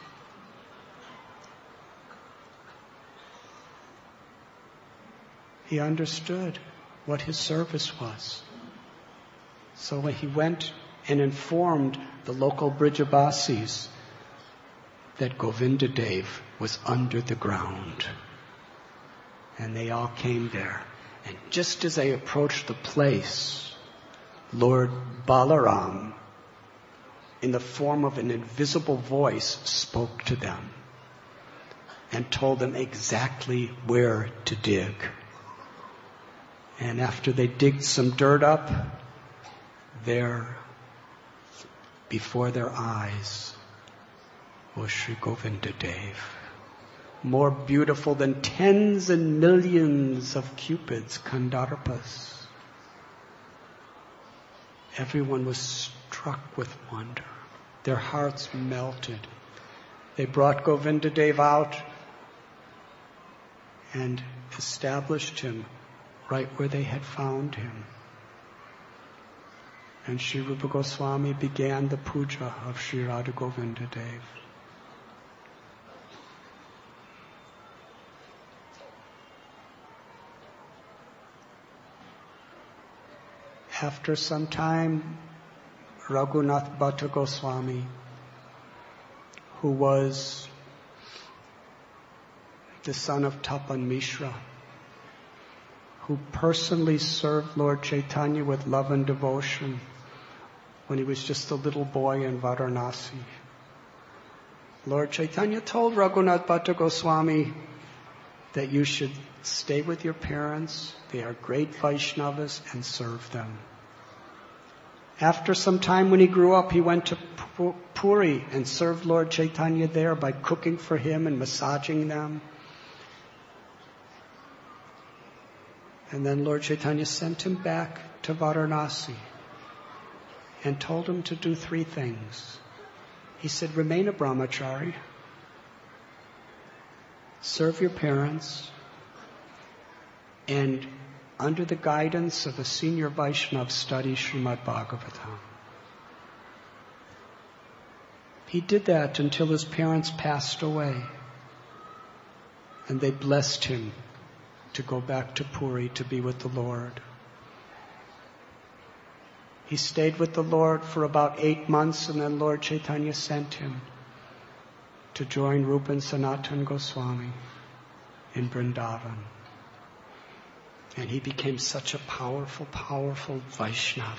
he understood what his service was. So when he went and informed the local Brijabasis that Govindadev was under the ground. And they all came there. And just as they approached the place, Lord Balaram, in the form of an invisible voice, spoke to them and told them exactly where to dig. And after they digged some dirt up, there, before their eyes, was Sri Govindadev, more beautiful than tens and millions of cupids, Kandarpas. Everyone was struck with wonder. Their hearts melted. They brought Govindadev out and established him right where they had found him. And Sri Rupa Goswami began the puja of Sri Radha Govindadev. After some time, Raghunath Bhatta Goswami, who was the son of Tapan Mishra, who personally served Lord Chaitanya with love and devotion when he was just a little boy in Varanasi. Lord Chaitanya told Raghunath Bhatta Goswami that you should stay with your parents. They are great Vaishnavas, and serve them. After some time when he grew up, he went to Puri and served Lord Chaitanya there by cooking for him and massaging them. And then Lord Chaitanya sent him back to Varanasi and told him to do three things. He said, remain a brahmachari, serve your parents, and under the guidance of a senior Vaishnav, study Srimad Bhagavatam. He did that until his parents passed away, and they blessed him to go back to Puri to be with the Lord. He stayed with the Lord for about eight months, and then Lord Chaitanya sent him to join Rupa and Sanatana Goswami in Vrindavan. And he became such a powerful, powerful Vaishnav.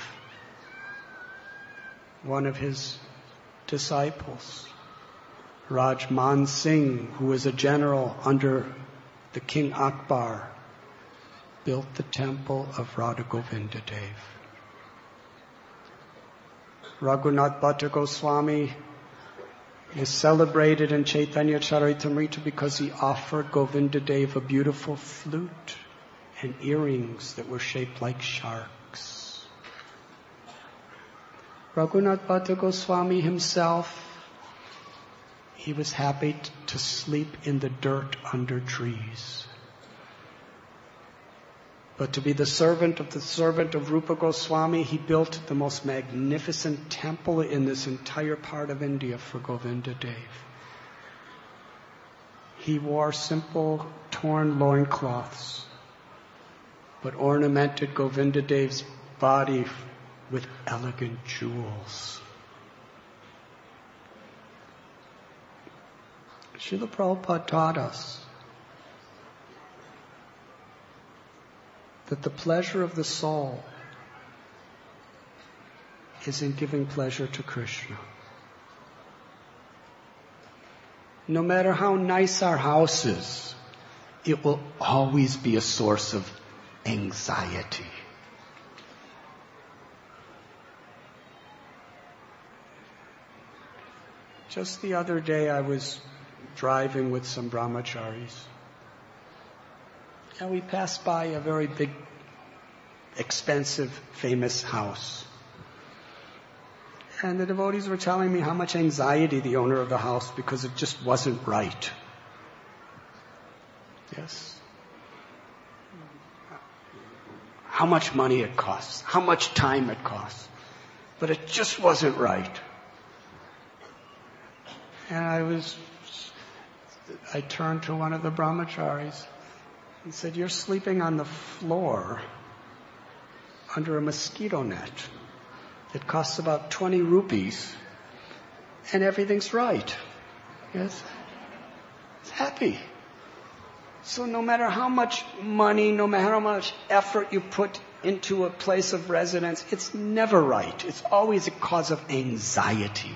One of his disciples, Raj Man Singh, who was a general under the King Akbar, built the temple of Radha Govinda Dev. Raghunath Bhatta Goswami is celebrated in Chaitanya Charitamrita because he offered Govinda Dev a beautiful flute and earrings that were shaped like sharks. Raghunath Bhatta Goswami himself, he was happy t- to sleep in the dirt under trees. But to be the servant of the servant of Rupa Goswami, he built the most magnificent temple in this entire part of India for Govinda Dev. He wore simple torn loincloths, but ornamented Govinda Dev's body with elegant jewels. Srila Prabhupada taught us that the pleasure of the soul is in giving pleasure to Krishna. No matter how nice our house is, it will always be a source of anxiety. Just the other day I was driving with some brahmacharis, and we passed by a very big, expensive, famous house. And the devotees were telling me how much anxiety the owner of the house, because it just wasn't right. Yes. How much money it costs, how much time it costs. But it just wasn't right. And I was, I turned to one of the brahmacharis and said, you're sleeping on the floor under a mosquito net. It costs about twenty rupees, and everything's right. Yes? It's happy. So no matter how much money, no matter how much effort you put into a place of residence, it's never right. It's always a cause of anxiety.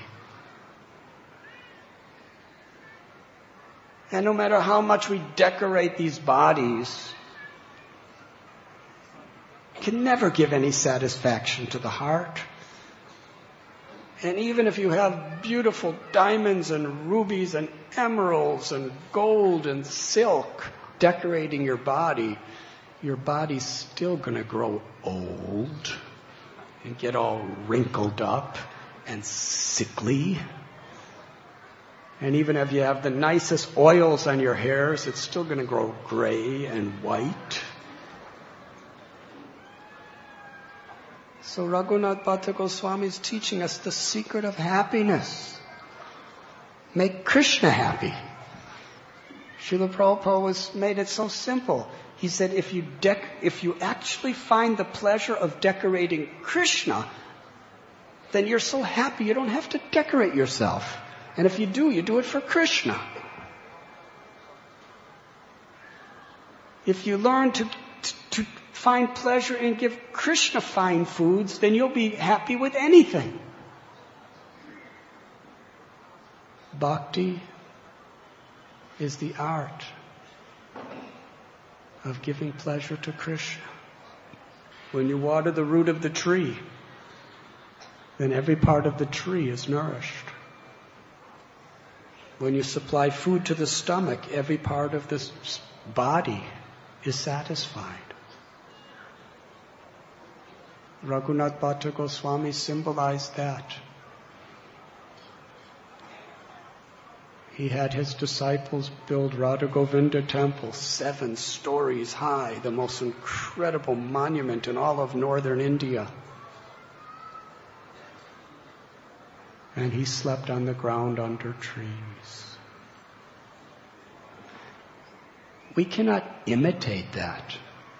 And no matter how much we decorate these bodies, it can never give any satisfaction to the heart. And even if you have beautiful diamonds and rubies and emeralds and gold and silk decorating your body, your body's still going to grow old and get all wrinkled up and sickly. And even if you have the nicest oils on your hairs, it's still going to grow gray and white. So Raghunath Bhatta Goswami is teaching us the secret of happiness. Make Krishna happy. Srila Prabhupada was made it so simple. He said, if you dec- if you actually find the pleasure of decorating Krishna, then you're so happy you don't have to decorate yourself. And if you do, you do it for Krishna. If you learn to, to find pleasure and give Krishna fine foods, then you'll be happy with anything. Bhakti is the art of giving pleasure to Krishna. When you water the root of the tree, then every part of the tree is nourished. When you supply food to the stomach, every part of the body is satisfied. Raghunath Bhatta Goswami symbolized that. He had his disciples build Radha Govinda temple, seven stories high, the most incredible monument in all of northern India. And he slept on the ground under trees. We cannot imitate that.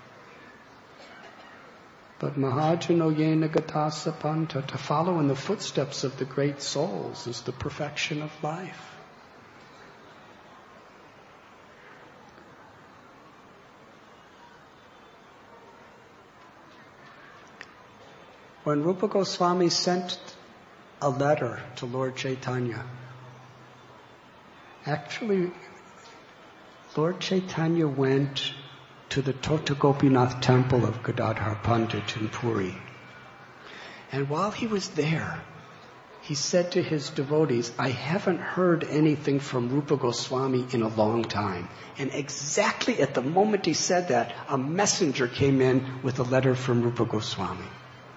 But Mahajano Yena Gatasa Panta, to follow in the footsteps of the great souls, is the perfection of life. When Rupa Goswami sent a letter to Lord Chaitanya, actually, Lord Chaitanya went to the Tota Gopinath temple of Gadadhar Pandit in Puri. And while he was there, he said to his devotees, I haven't heard anything from Rupa Goswami in a long time. And exactly at the moment he said that, a messenger came in with a letter from Rupa Goswami.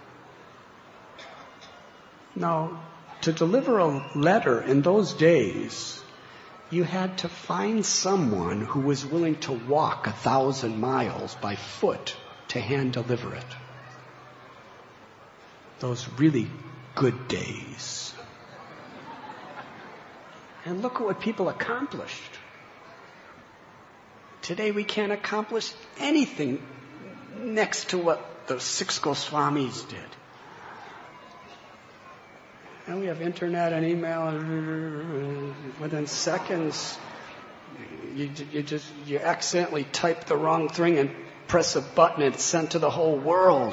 Now, to deliver a letter in those days, you had to find someone who was willing to walk a thousand miles by foot to hand deliver it. Those really good days. And look at what people accomplished. Today we can't accomplish anything next to what the six Goswamis did. And we have internet and email, and within seconds, you, you just you accidentally type the wrong thing and press a button, and it's sent to the whole world.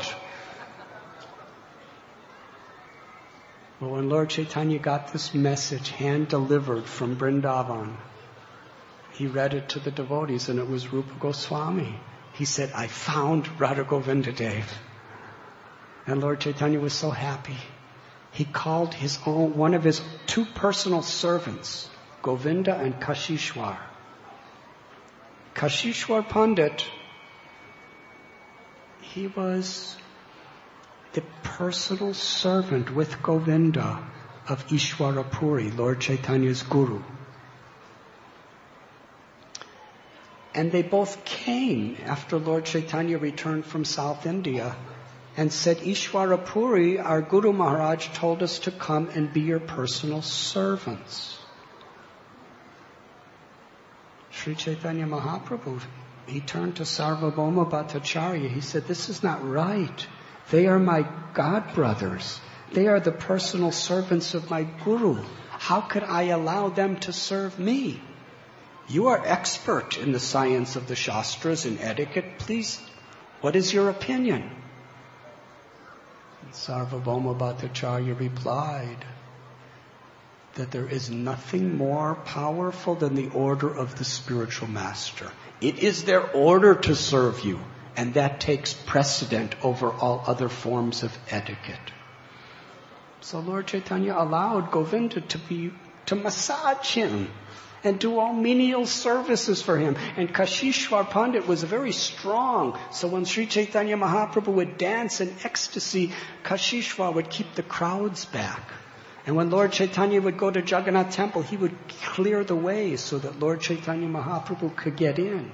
But when Lord Chaitanya got this message hand-delivered from Vrindavan, he read it to the devotees, and it was Rupa Goswami. He said, I found Radha Govinda Dev. And Lord Chaitanya was so happy. He called his own, one of his two personal servants, Govinda and Kashishwar. Kashishwar Pandit, he was the personal servant with Govinda of Ishwara Puri, Lord Chaitanya's guru. And they both came after Lord Chaitanya returned from South India and said, Ishwara Puri, our Guru Maharaj told us to come and be your personal servants. Sri Chaitanya Mahaprabhu, he turned to Sarvabhauma Bhattacharya. He said, this is not right. They are my god brothers. They are the personal servants of my Guru. How could I allow them to serve me? You are expert in the science of the Shastras and etiquette. Please, what is your opinion? Sarvabhauma Bhattacharya replied that there is nothing more powerful than the order of the spiritual master. It is their order to serve you, and that takes precedent over all other forms of etiquette. So Lord Chaitanya allowed Govinda to be to massage him and do all menial services for him. And Kashishwar Pandit was very strong. So when Sri Chaitanya Mahaprabhu would dance in ecstasy, Kashishwar would keep the crowds back. And when Lord Chaitanya would go to Jagannath Temple, he would clear the way so that Lord Chaitanya Mahaprabhu could get in.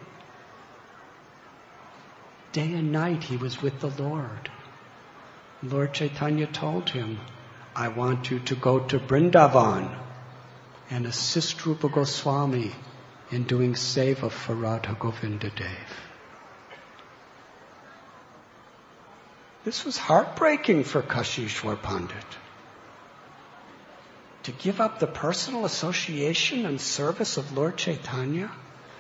Day and night he was with the Lord. Lord Chaitanya told him, I want you to go to Vrindavan and assist Rupa Goswami in doing seva for Radha Govinda Dev. This was heartbreaking for Kashishwar Pandit. To give up the personal association and service of Lord Chaitanya.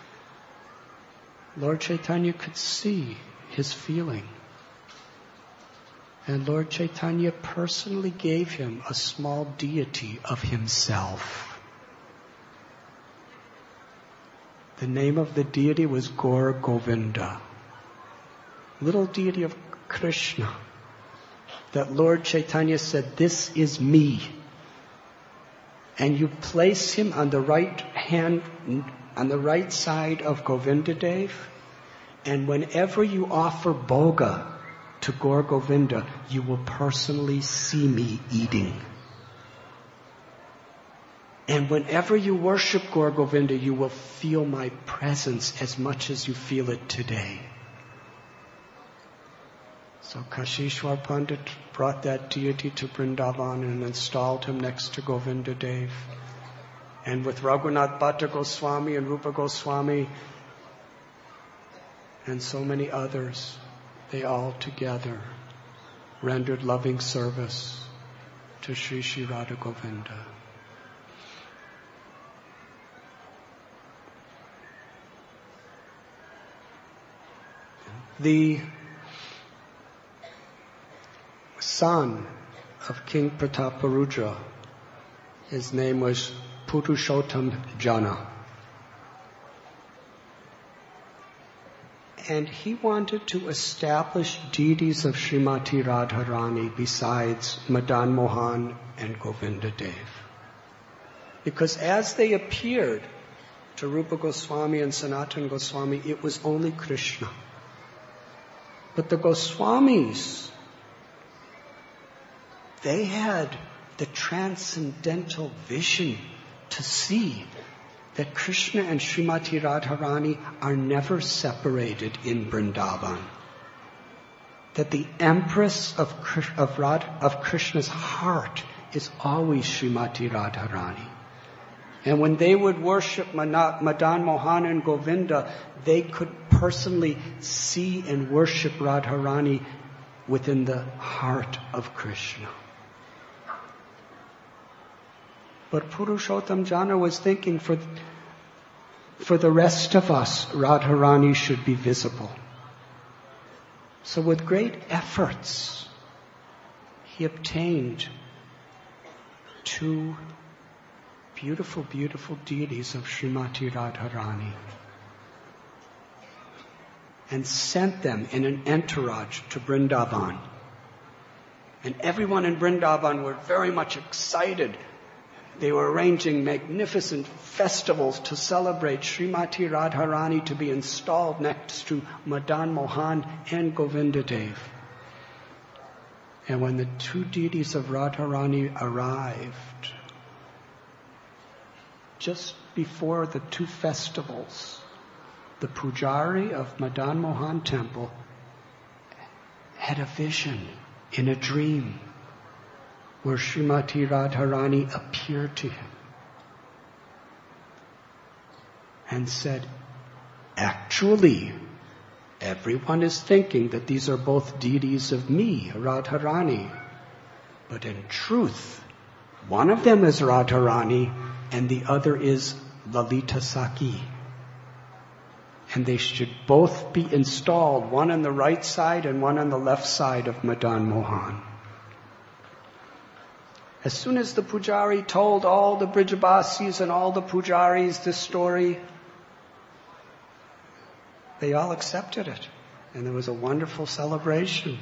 Lord Chaitanya could see his feeling. And Lord Chaitanya personally gave him a small deity of himself. The name of the deity was Gaur Govinda, little deity of Krishna, that Lord Chaitanya said, this is me. And you place him on the right hand, on the right side of Govinda Dev, and whenever you offer bhoga to Gaur Govinda, you will personally see me eating. And whenever you worship Gaur Govinda, you will feel my presence as much as you feel it today. So Kashishwar Pandit brought that deity to Vrindavan and installed him next to Govinda Dev. And with Raghunath Bhatta Goswami and Rupa Goswami and so many others, they all together rendered loving service to Sri Sri Radha Govinda. The son of King Prataparudra, his name was Purushottam Jana. And he wanted to establish deities of Srimati Radharani besides Madan Mohan and Govinda Dev. Because as they appeared to Rupa Goswami and Sanatana Goswami, it was only Krishna. But the Goswamis, they had the transcendental vision to see that Krishna and Srimati Radharani are never separated in Vrindavan. That the empress of, of, Rad, of Krishna's heart is always Srimati Radharani. And when they would worship Madan Mohan and Govinda, they could personally see and worship Radharani within the heart of Krishna. But Purushottam Jana was thinking for, for the rest of us, Radharani should be visible. So with great efforts, he obtained two beautiful, beautiful deities of Srimati Radharani and sent them in an entourage to Vrindavan. And everyone in Vrindavan were very much excited. They were arranging magnificent festivals to celebrate Srimati Radharani to be installed next to Madan Mohan and Govinda Dev. And when the two deities of Radharani arrived, just before the two festivals, the Pujari of Madan Mohan temple had a vision in a dream where Srimati Radharani appeared to him and said, actually, everyone is thinking that these are both deities of me, Radharani. But in truth, one of them is Radharani and the other is Lalita Saki. And they should both be installed, one on the right side and one on the left side of Madan Mohan. As soon as the Pujari told all the Brijabasis and all the Pujaris this story, they all accepted it. And there was a wonderful celebration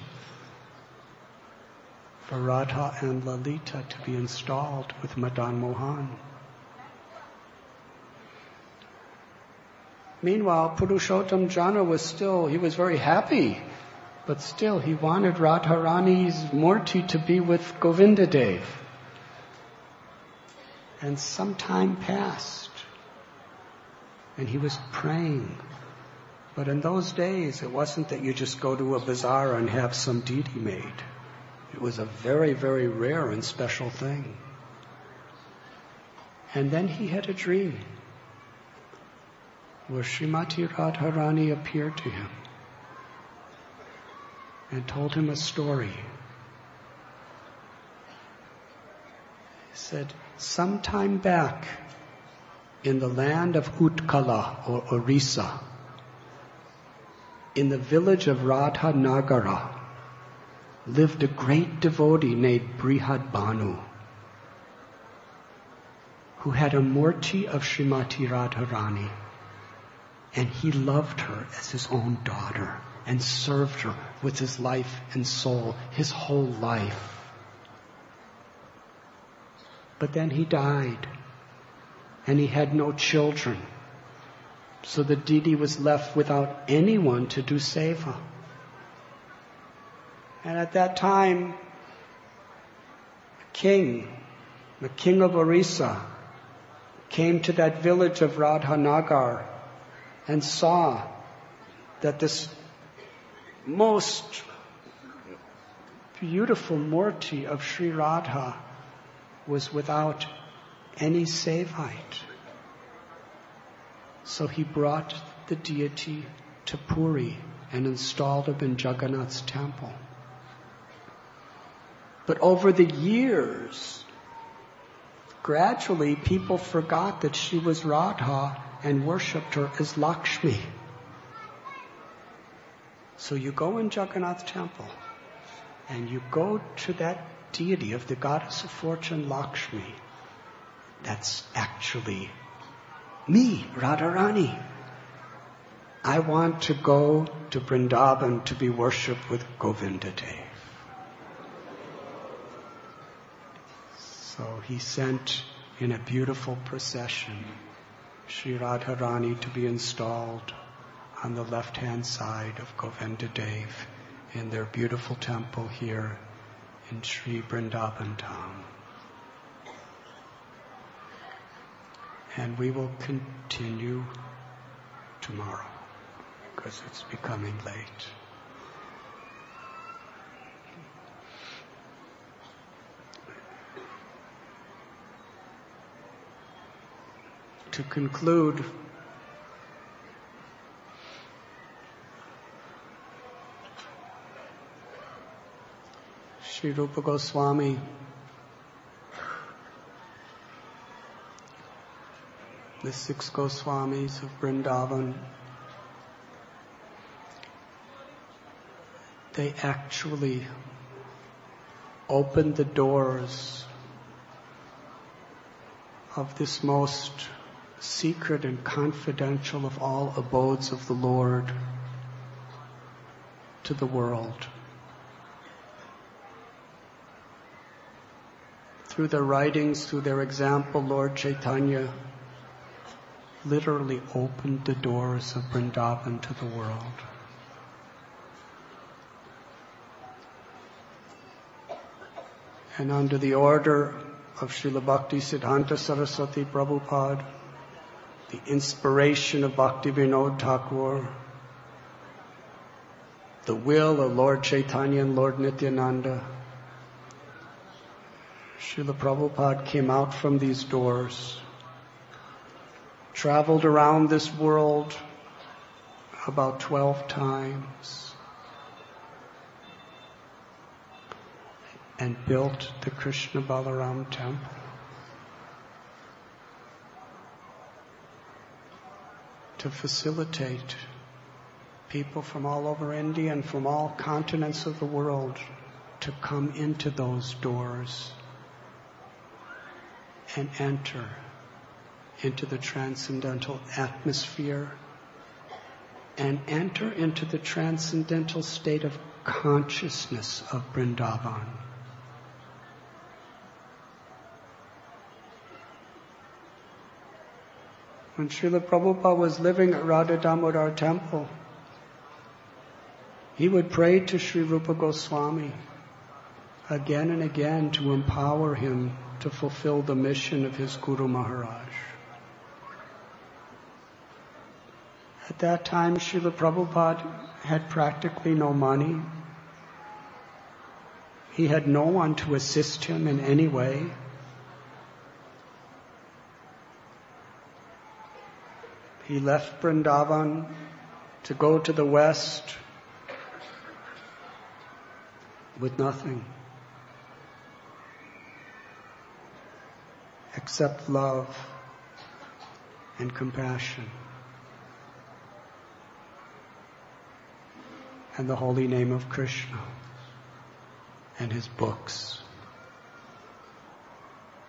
for Radha and Lalita to be installed with Madan Mohan. Meanwhile, Purushottam Jana was still, he was very happy, but still he wanted Radharani's Murti to be with Govinda Dev. And some time passed, and he was praying. But in those days, it wasn't that you just go to a bazaar and have some deity made. It was a very, very rare and special thing. And then he had a dream where Srimati Radharani appeared to him and told him a story. He said, sometime back in the land of Utkala or Orissa, in the village of Radha Nagara, lived a great devotee named Brihad Banu, who had a murti of Srimati Radharani. And he loved her as his own daughter and served her with his life and soul, his whole life. But then he died, and he had no children. So the deity was left without anyone to do seva. And at that time, a king, the king of Orissa, came to that village of Radhanagar and saw that this most beautiful murti of Sri Radha was without any sevite. So he brought the deity to Puri and installed him in Jagannath's temple. But over the years, gradually people forgot that she was Radha and worshipped her as Lakshmi. So you go in Jagannath's temple and you go to that deity of the goddess of fortune, Lakshmi. That's actually me, Radharani. I want to go to Vrindavan to be worshipped with Govinda Dev. So he sent in a beautiful procession Sri Radharani to be installed on the left-hand side of Govinda Dev in their beautiful temple here in Sri Vrindavan Dham. And we will continue tomorrow because it's becoming late. To conclude, Sri Rupa Goswami, the six Goswamis of Vrindavan, they actually opened the doors of this most secret and confidential of all abodes of the Lord to the world. Through their writings, through their example, Lord Chaitanya literally opened the doors of Vrindavan to the world. And under the order of Srila Bhakti Siddhanta Saraswati Prabhupada, the inspiration of Bhakti Vinod Thakur, the will of Lord Chaitanya and Lord Nityananda, Srila Prabhupada came out from these doors, traveled around this world about twelve times, and built the Krishna Balaram temple. To facilitate people from all over India and from all continents of the world to come into those doors and enter into the transcendental atmosphere and enter into the transcendental state of consciousness of Vrindavan. When Srila Prabhupada was living at Radha Damodar temple, he would pray to Sri Rupa Goswami again and again to empower him to fulfill the mission of his Guru Maharaj. At that time, Srila Prabhupada had practically no money. He had no one to assist him in any way. He left Vrindavan to go to the West with nothing except love and compassion and the holy name of Krishna and his books.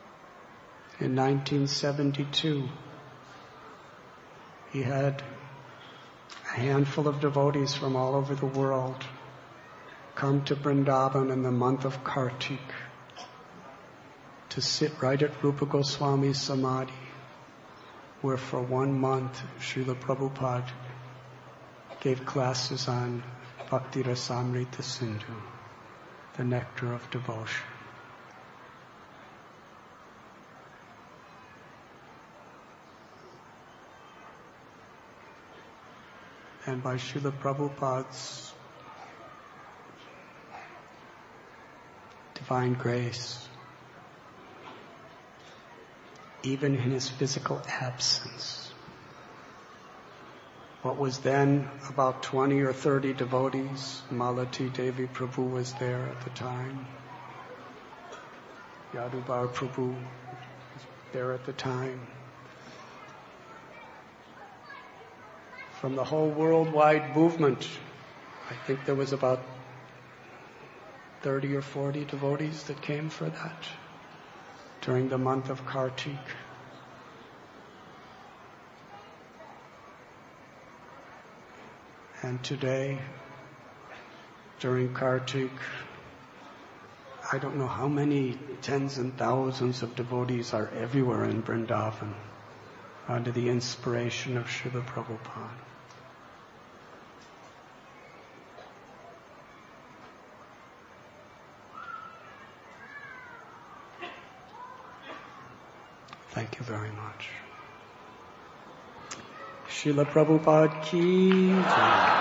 In nineteen seventy-two, he had A handful of devotees from all over the world come to Vrindavan in the month of Kartik to sit right at Rupa Goswami's Samadhi, where for one month Srila Prabhupada gave classes on Bhakti Rasamrita Sindhu, the nectar of devotion. And by Srila Prabhupada's divine grace, even in his physical absence, what was then about twenty or thirty devotees, Malati Devi Prabhu was there at the time, Yadubar Prabhu was there at the time. From the whole worldwide movement, I think there was about thirty or forty devotees that came for that during the month of Kartik. And today, during Kartik, I don't know how many tens and thousands of devotees are everywhere in Vrindavan under the inspiration of Srila Prabhupada. Thank you very much. Srila Prabhupada ki jai.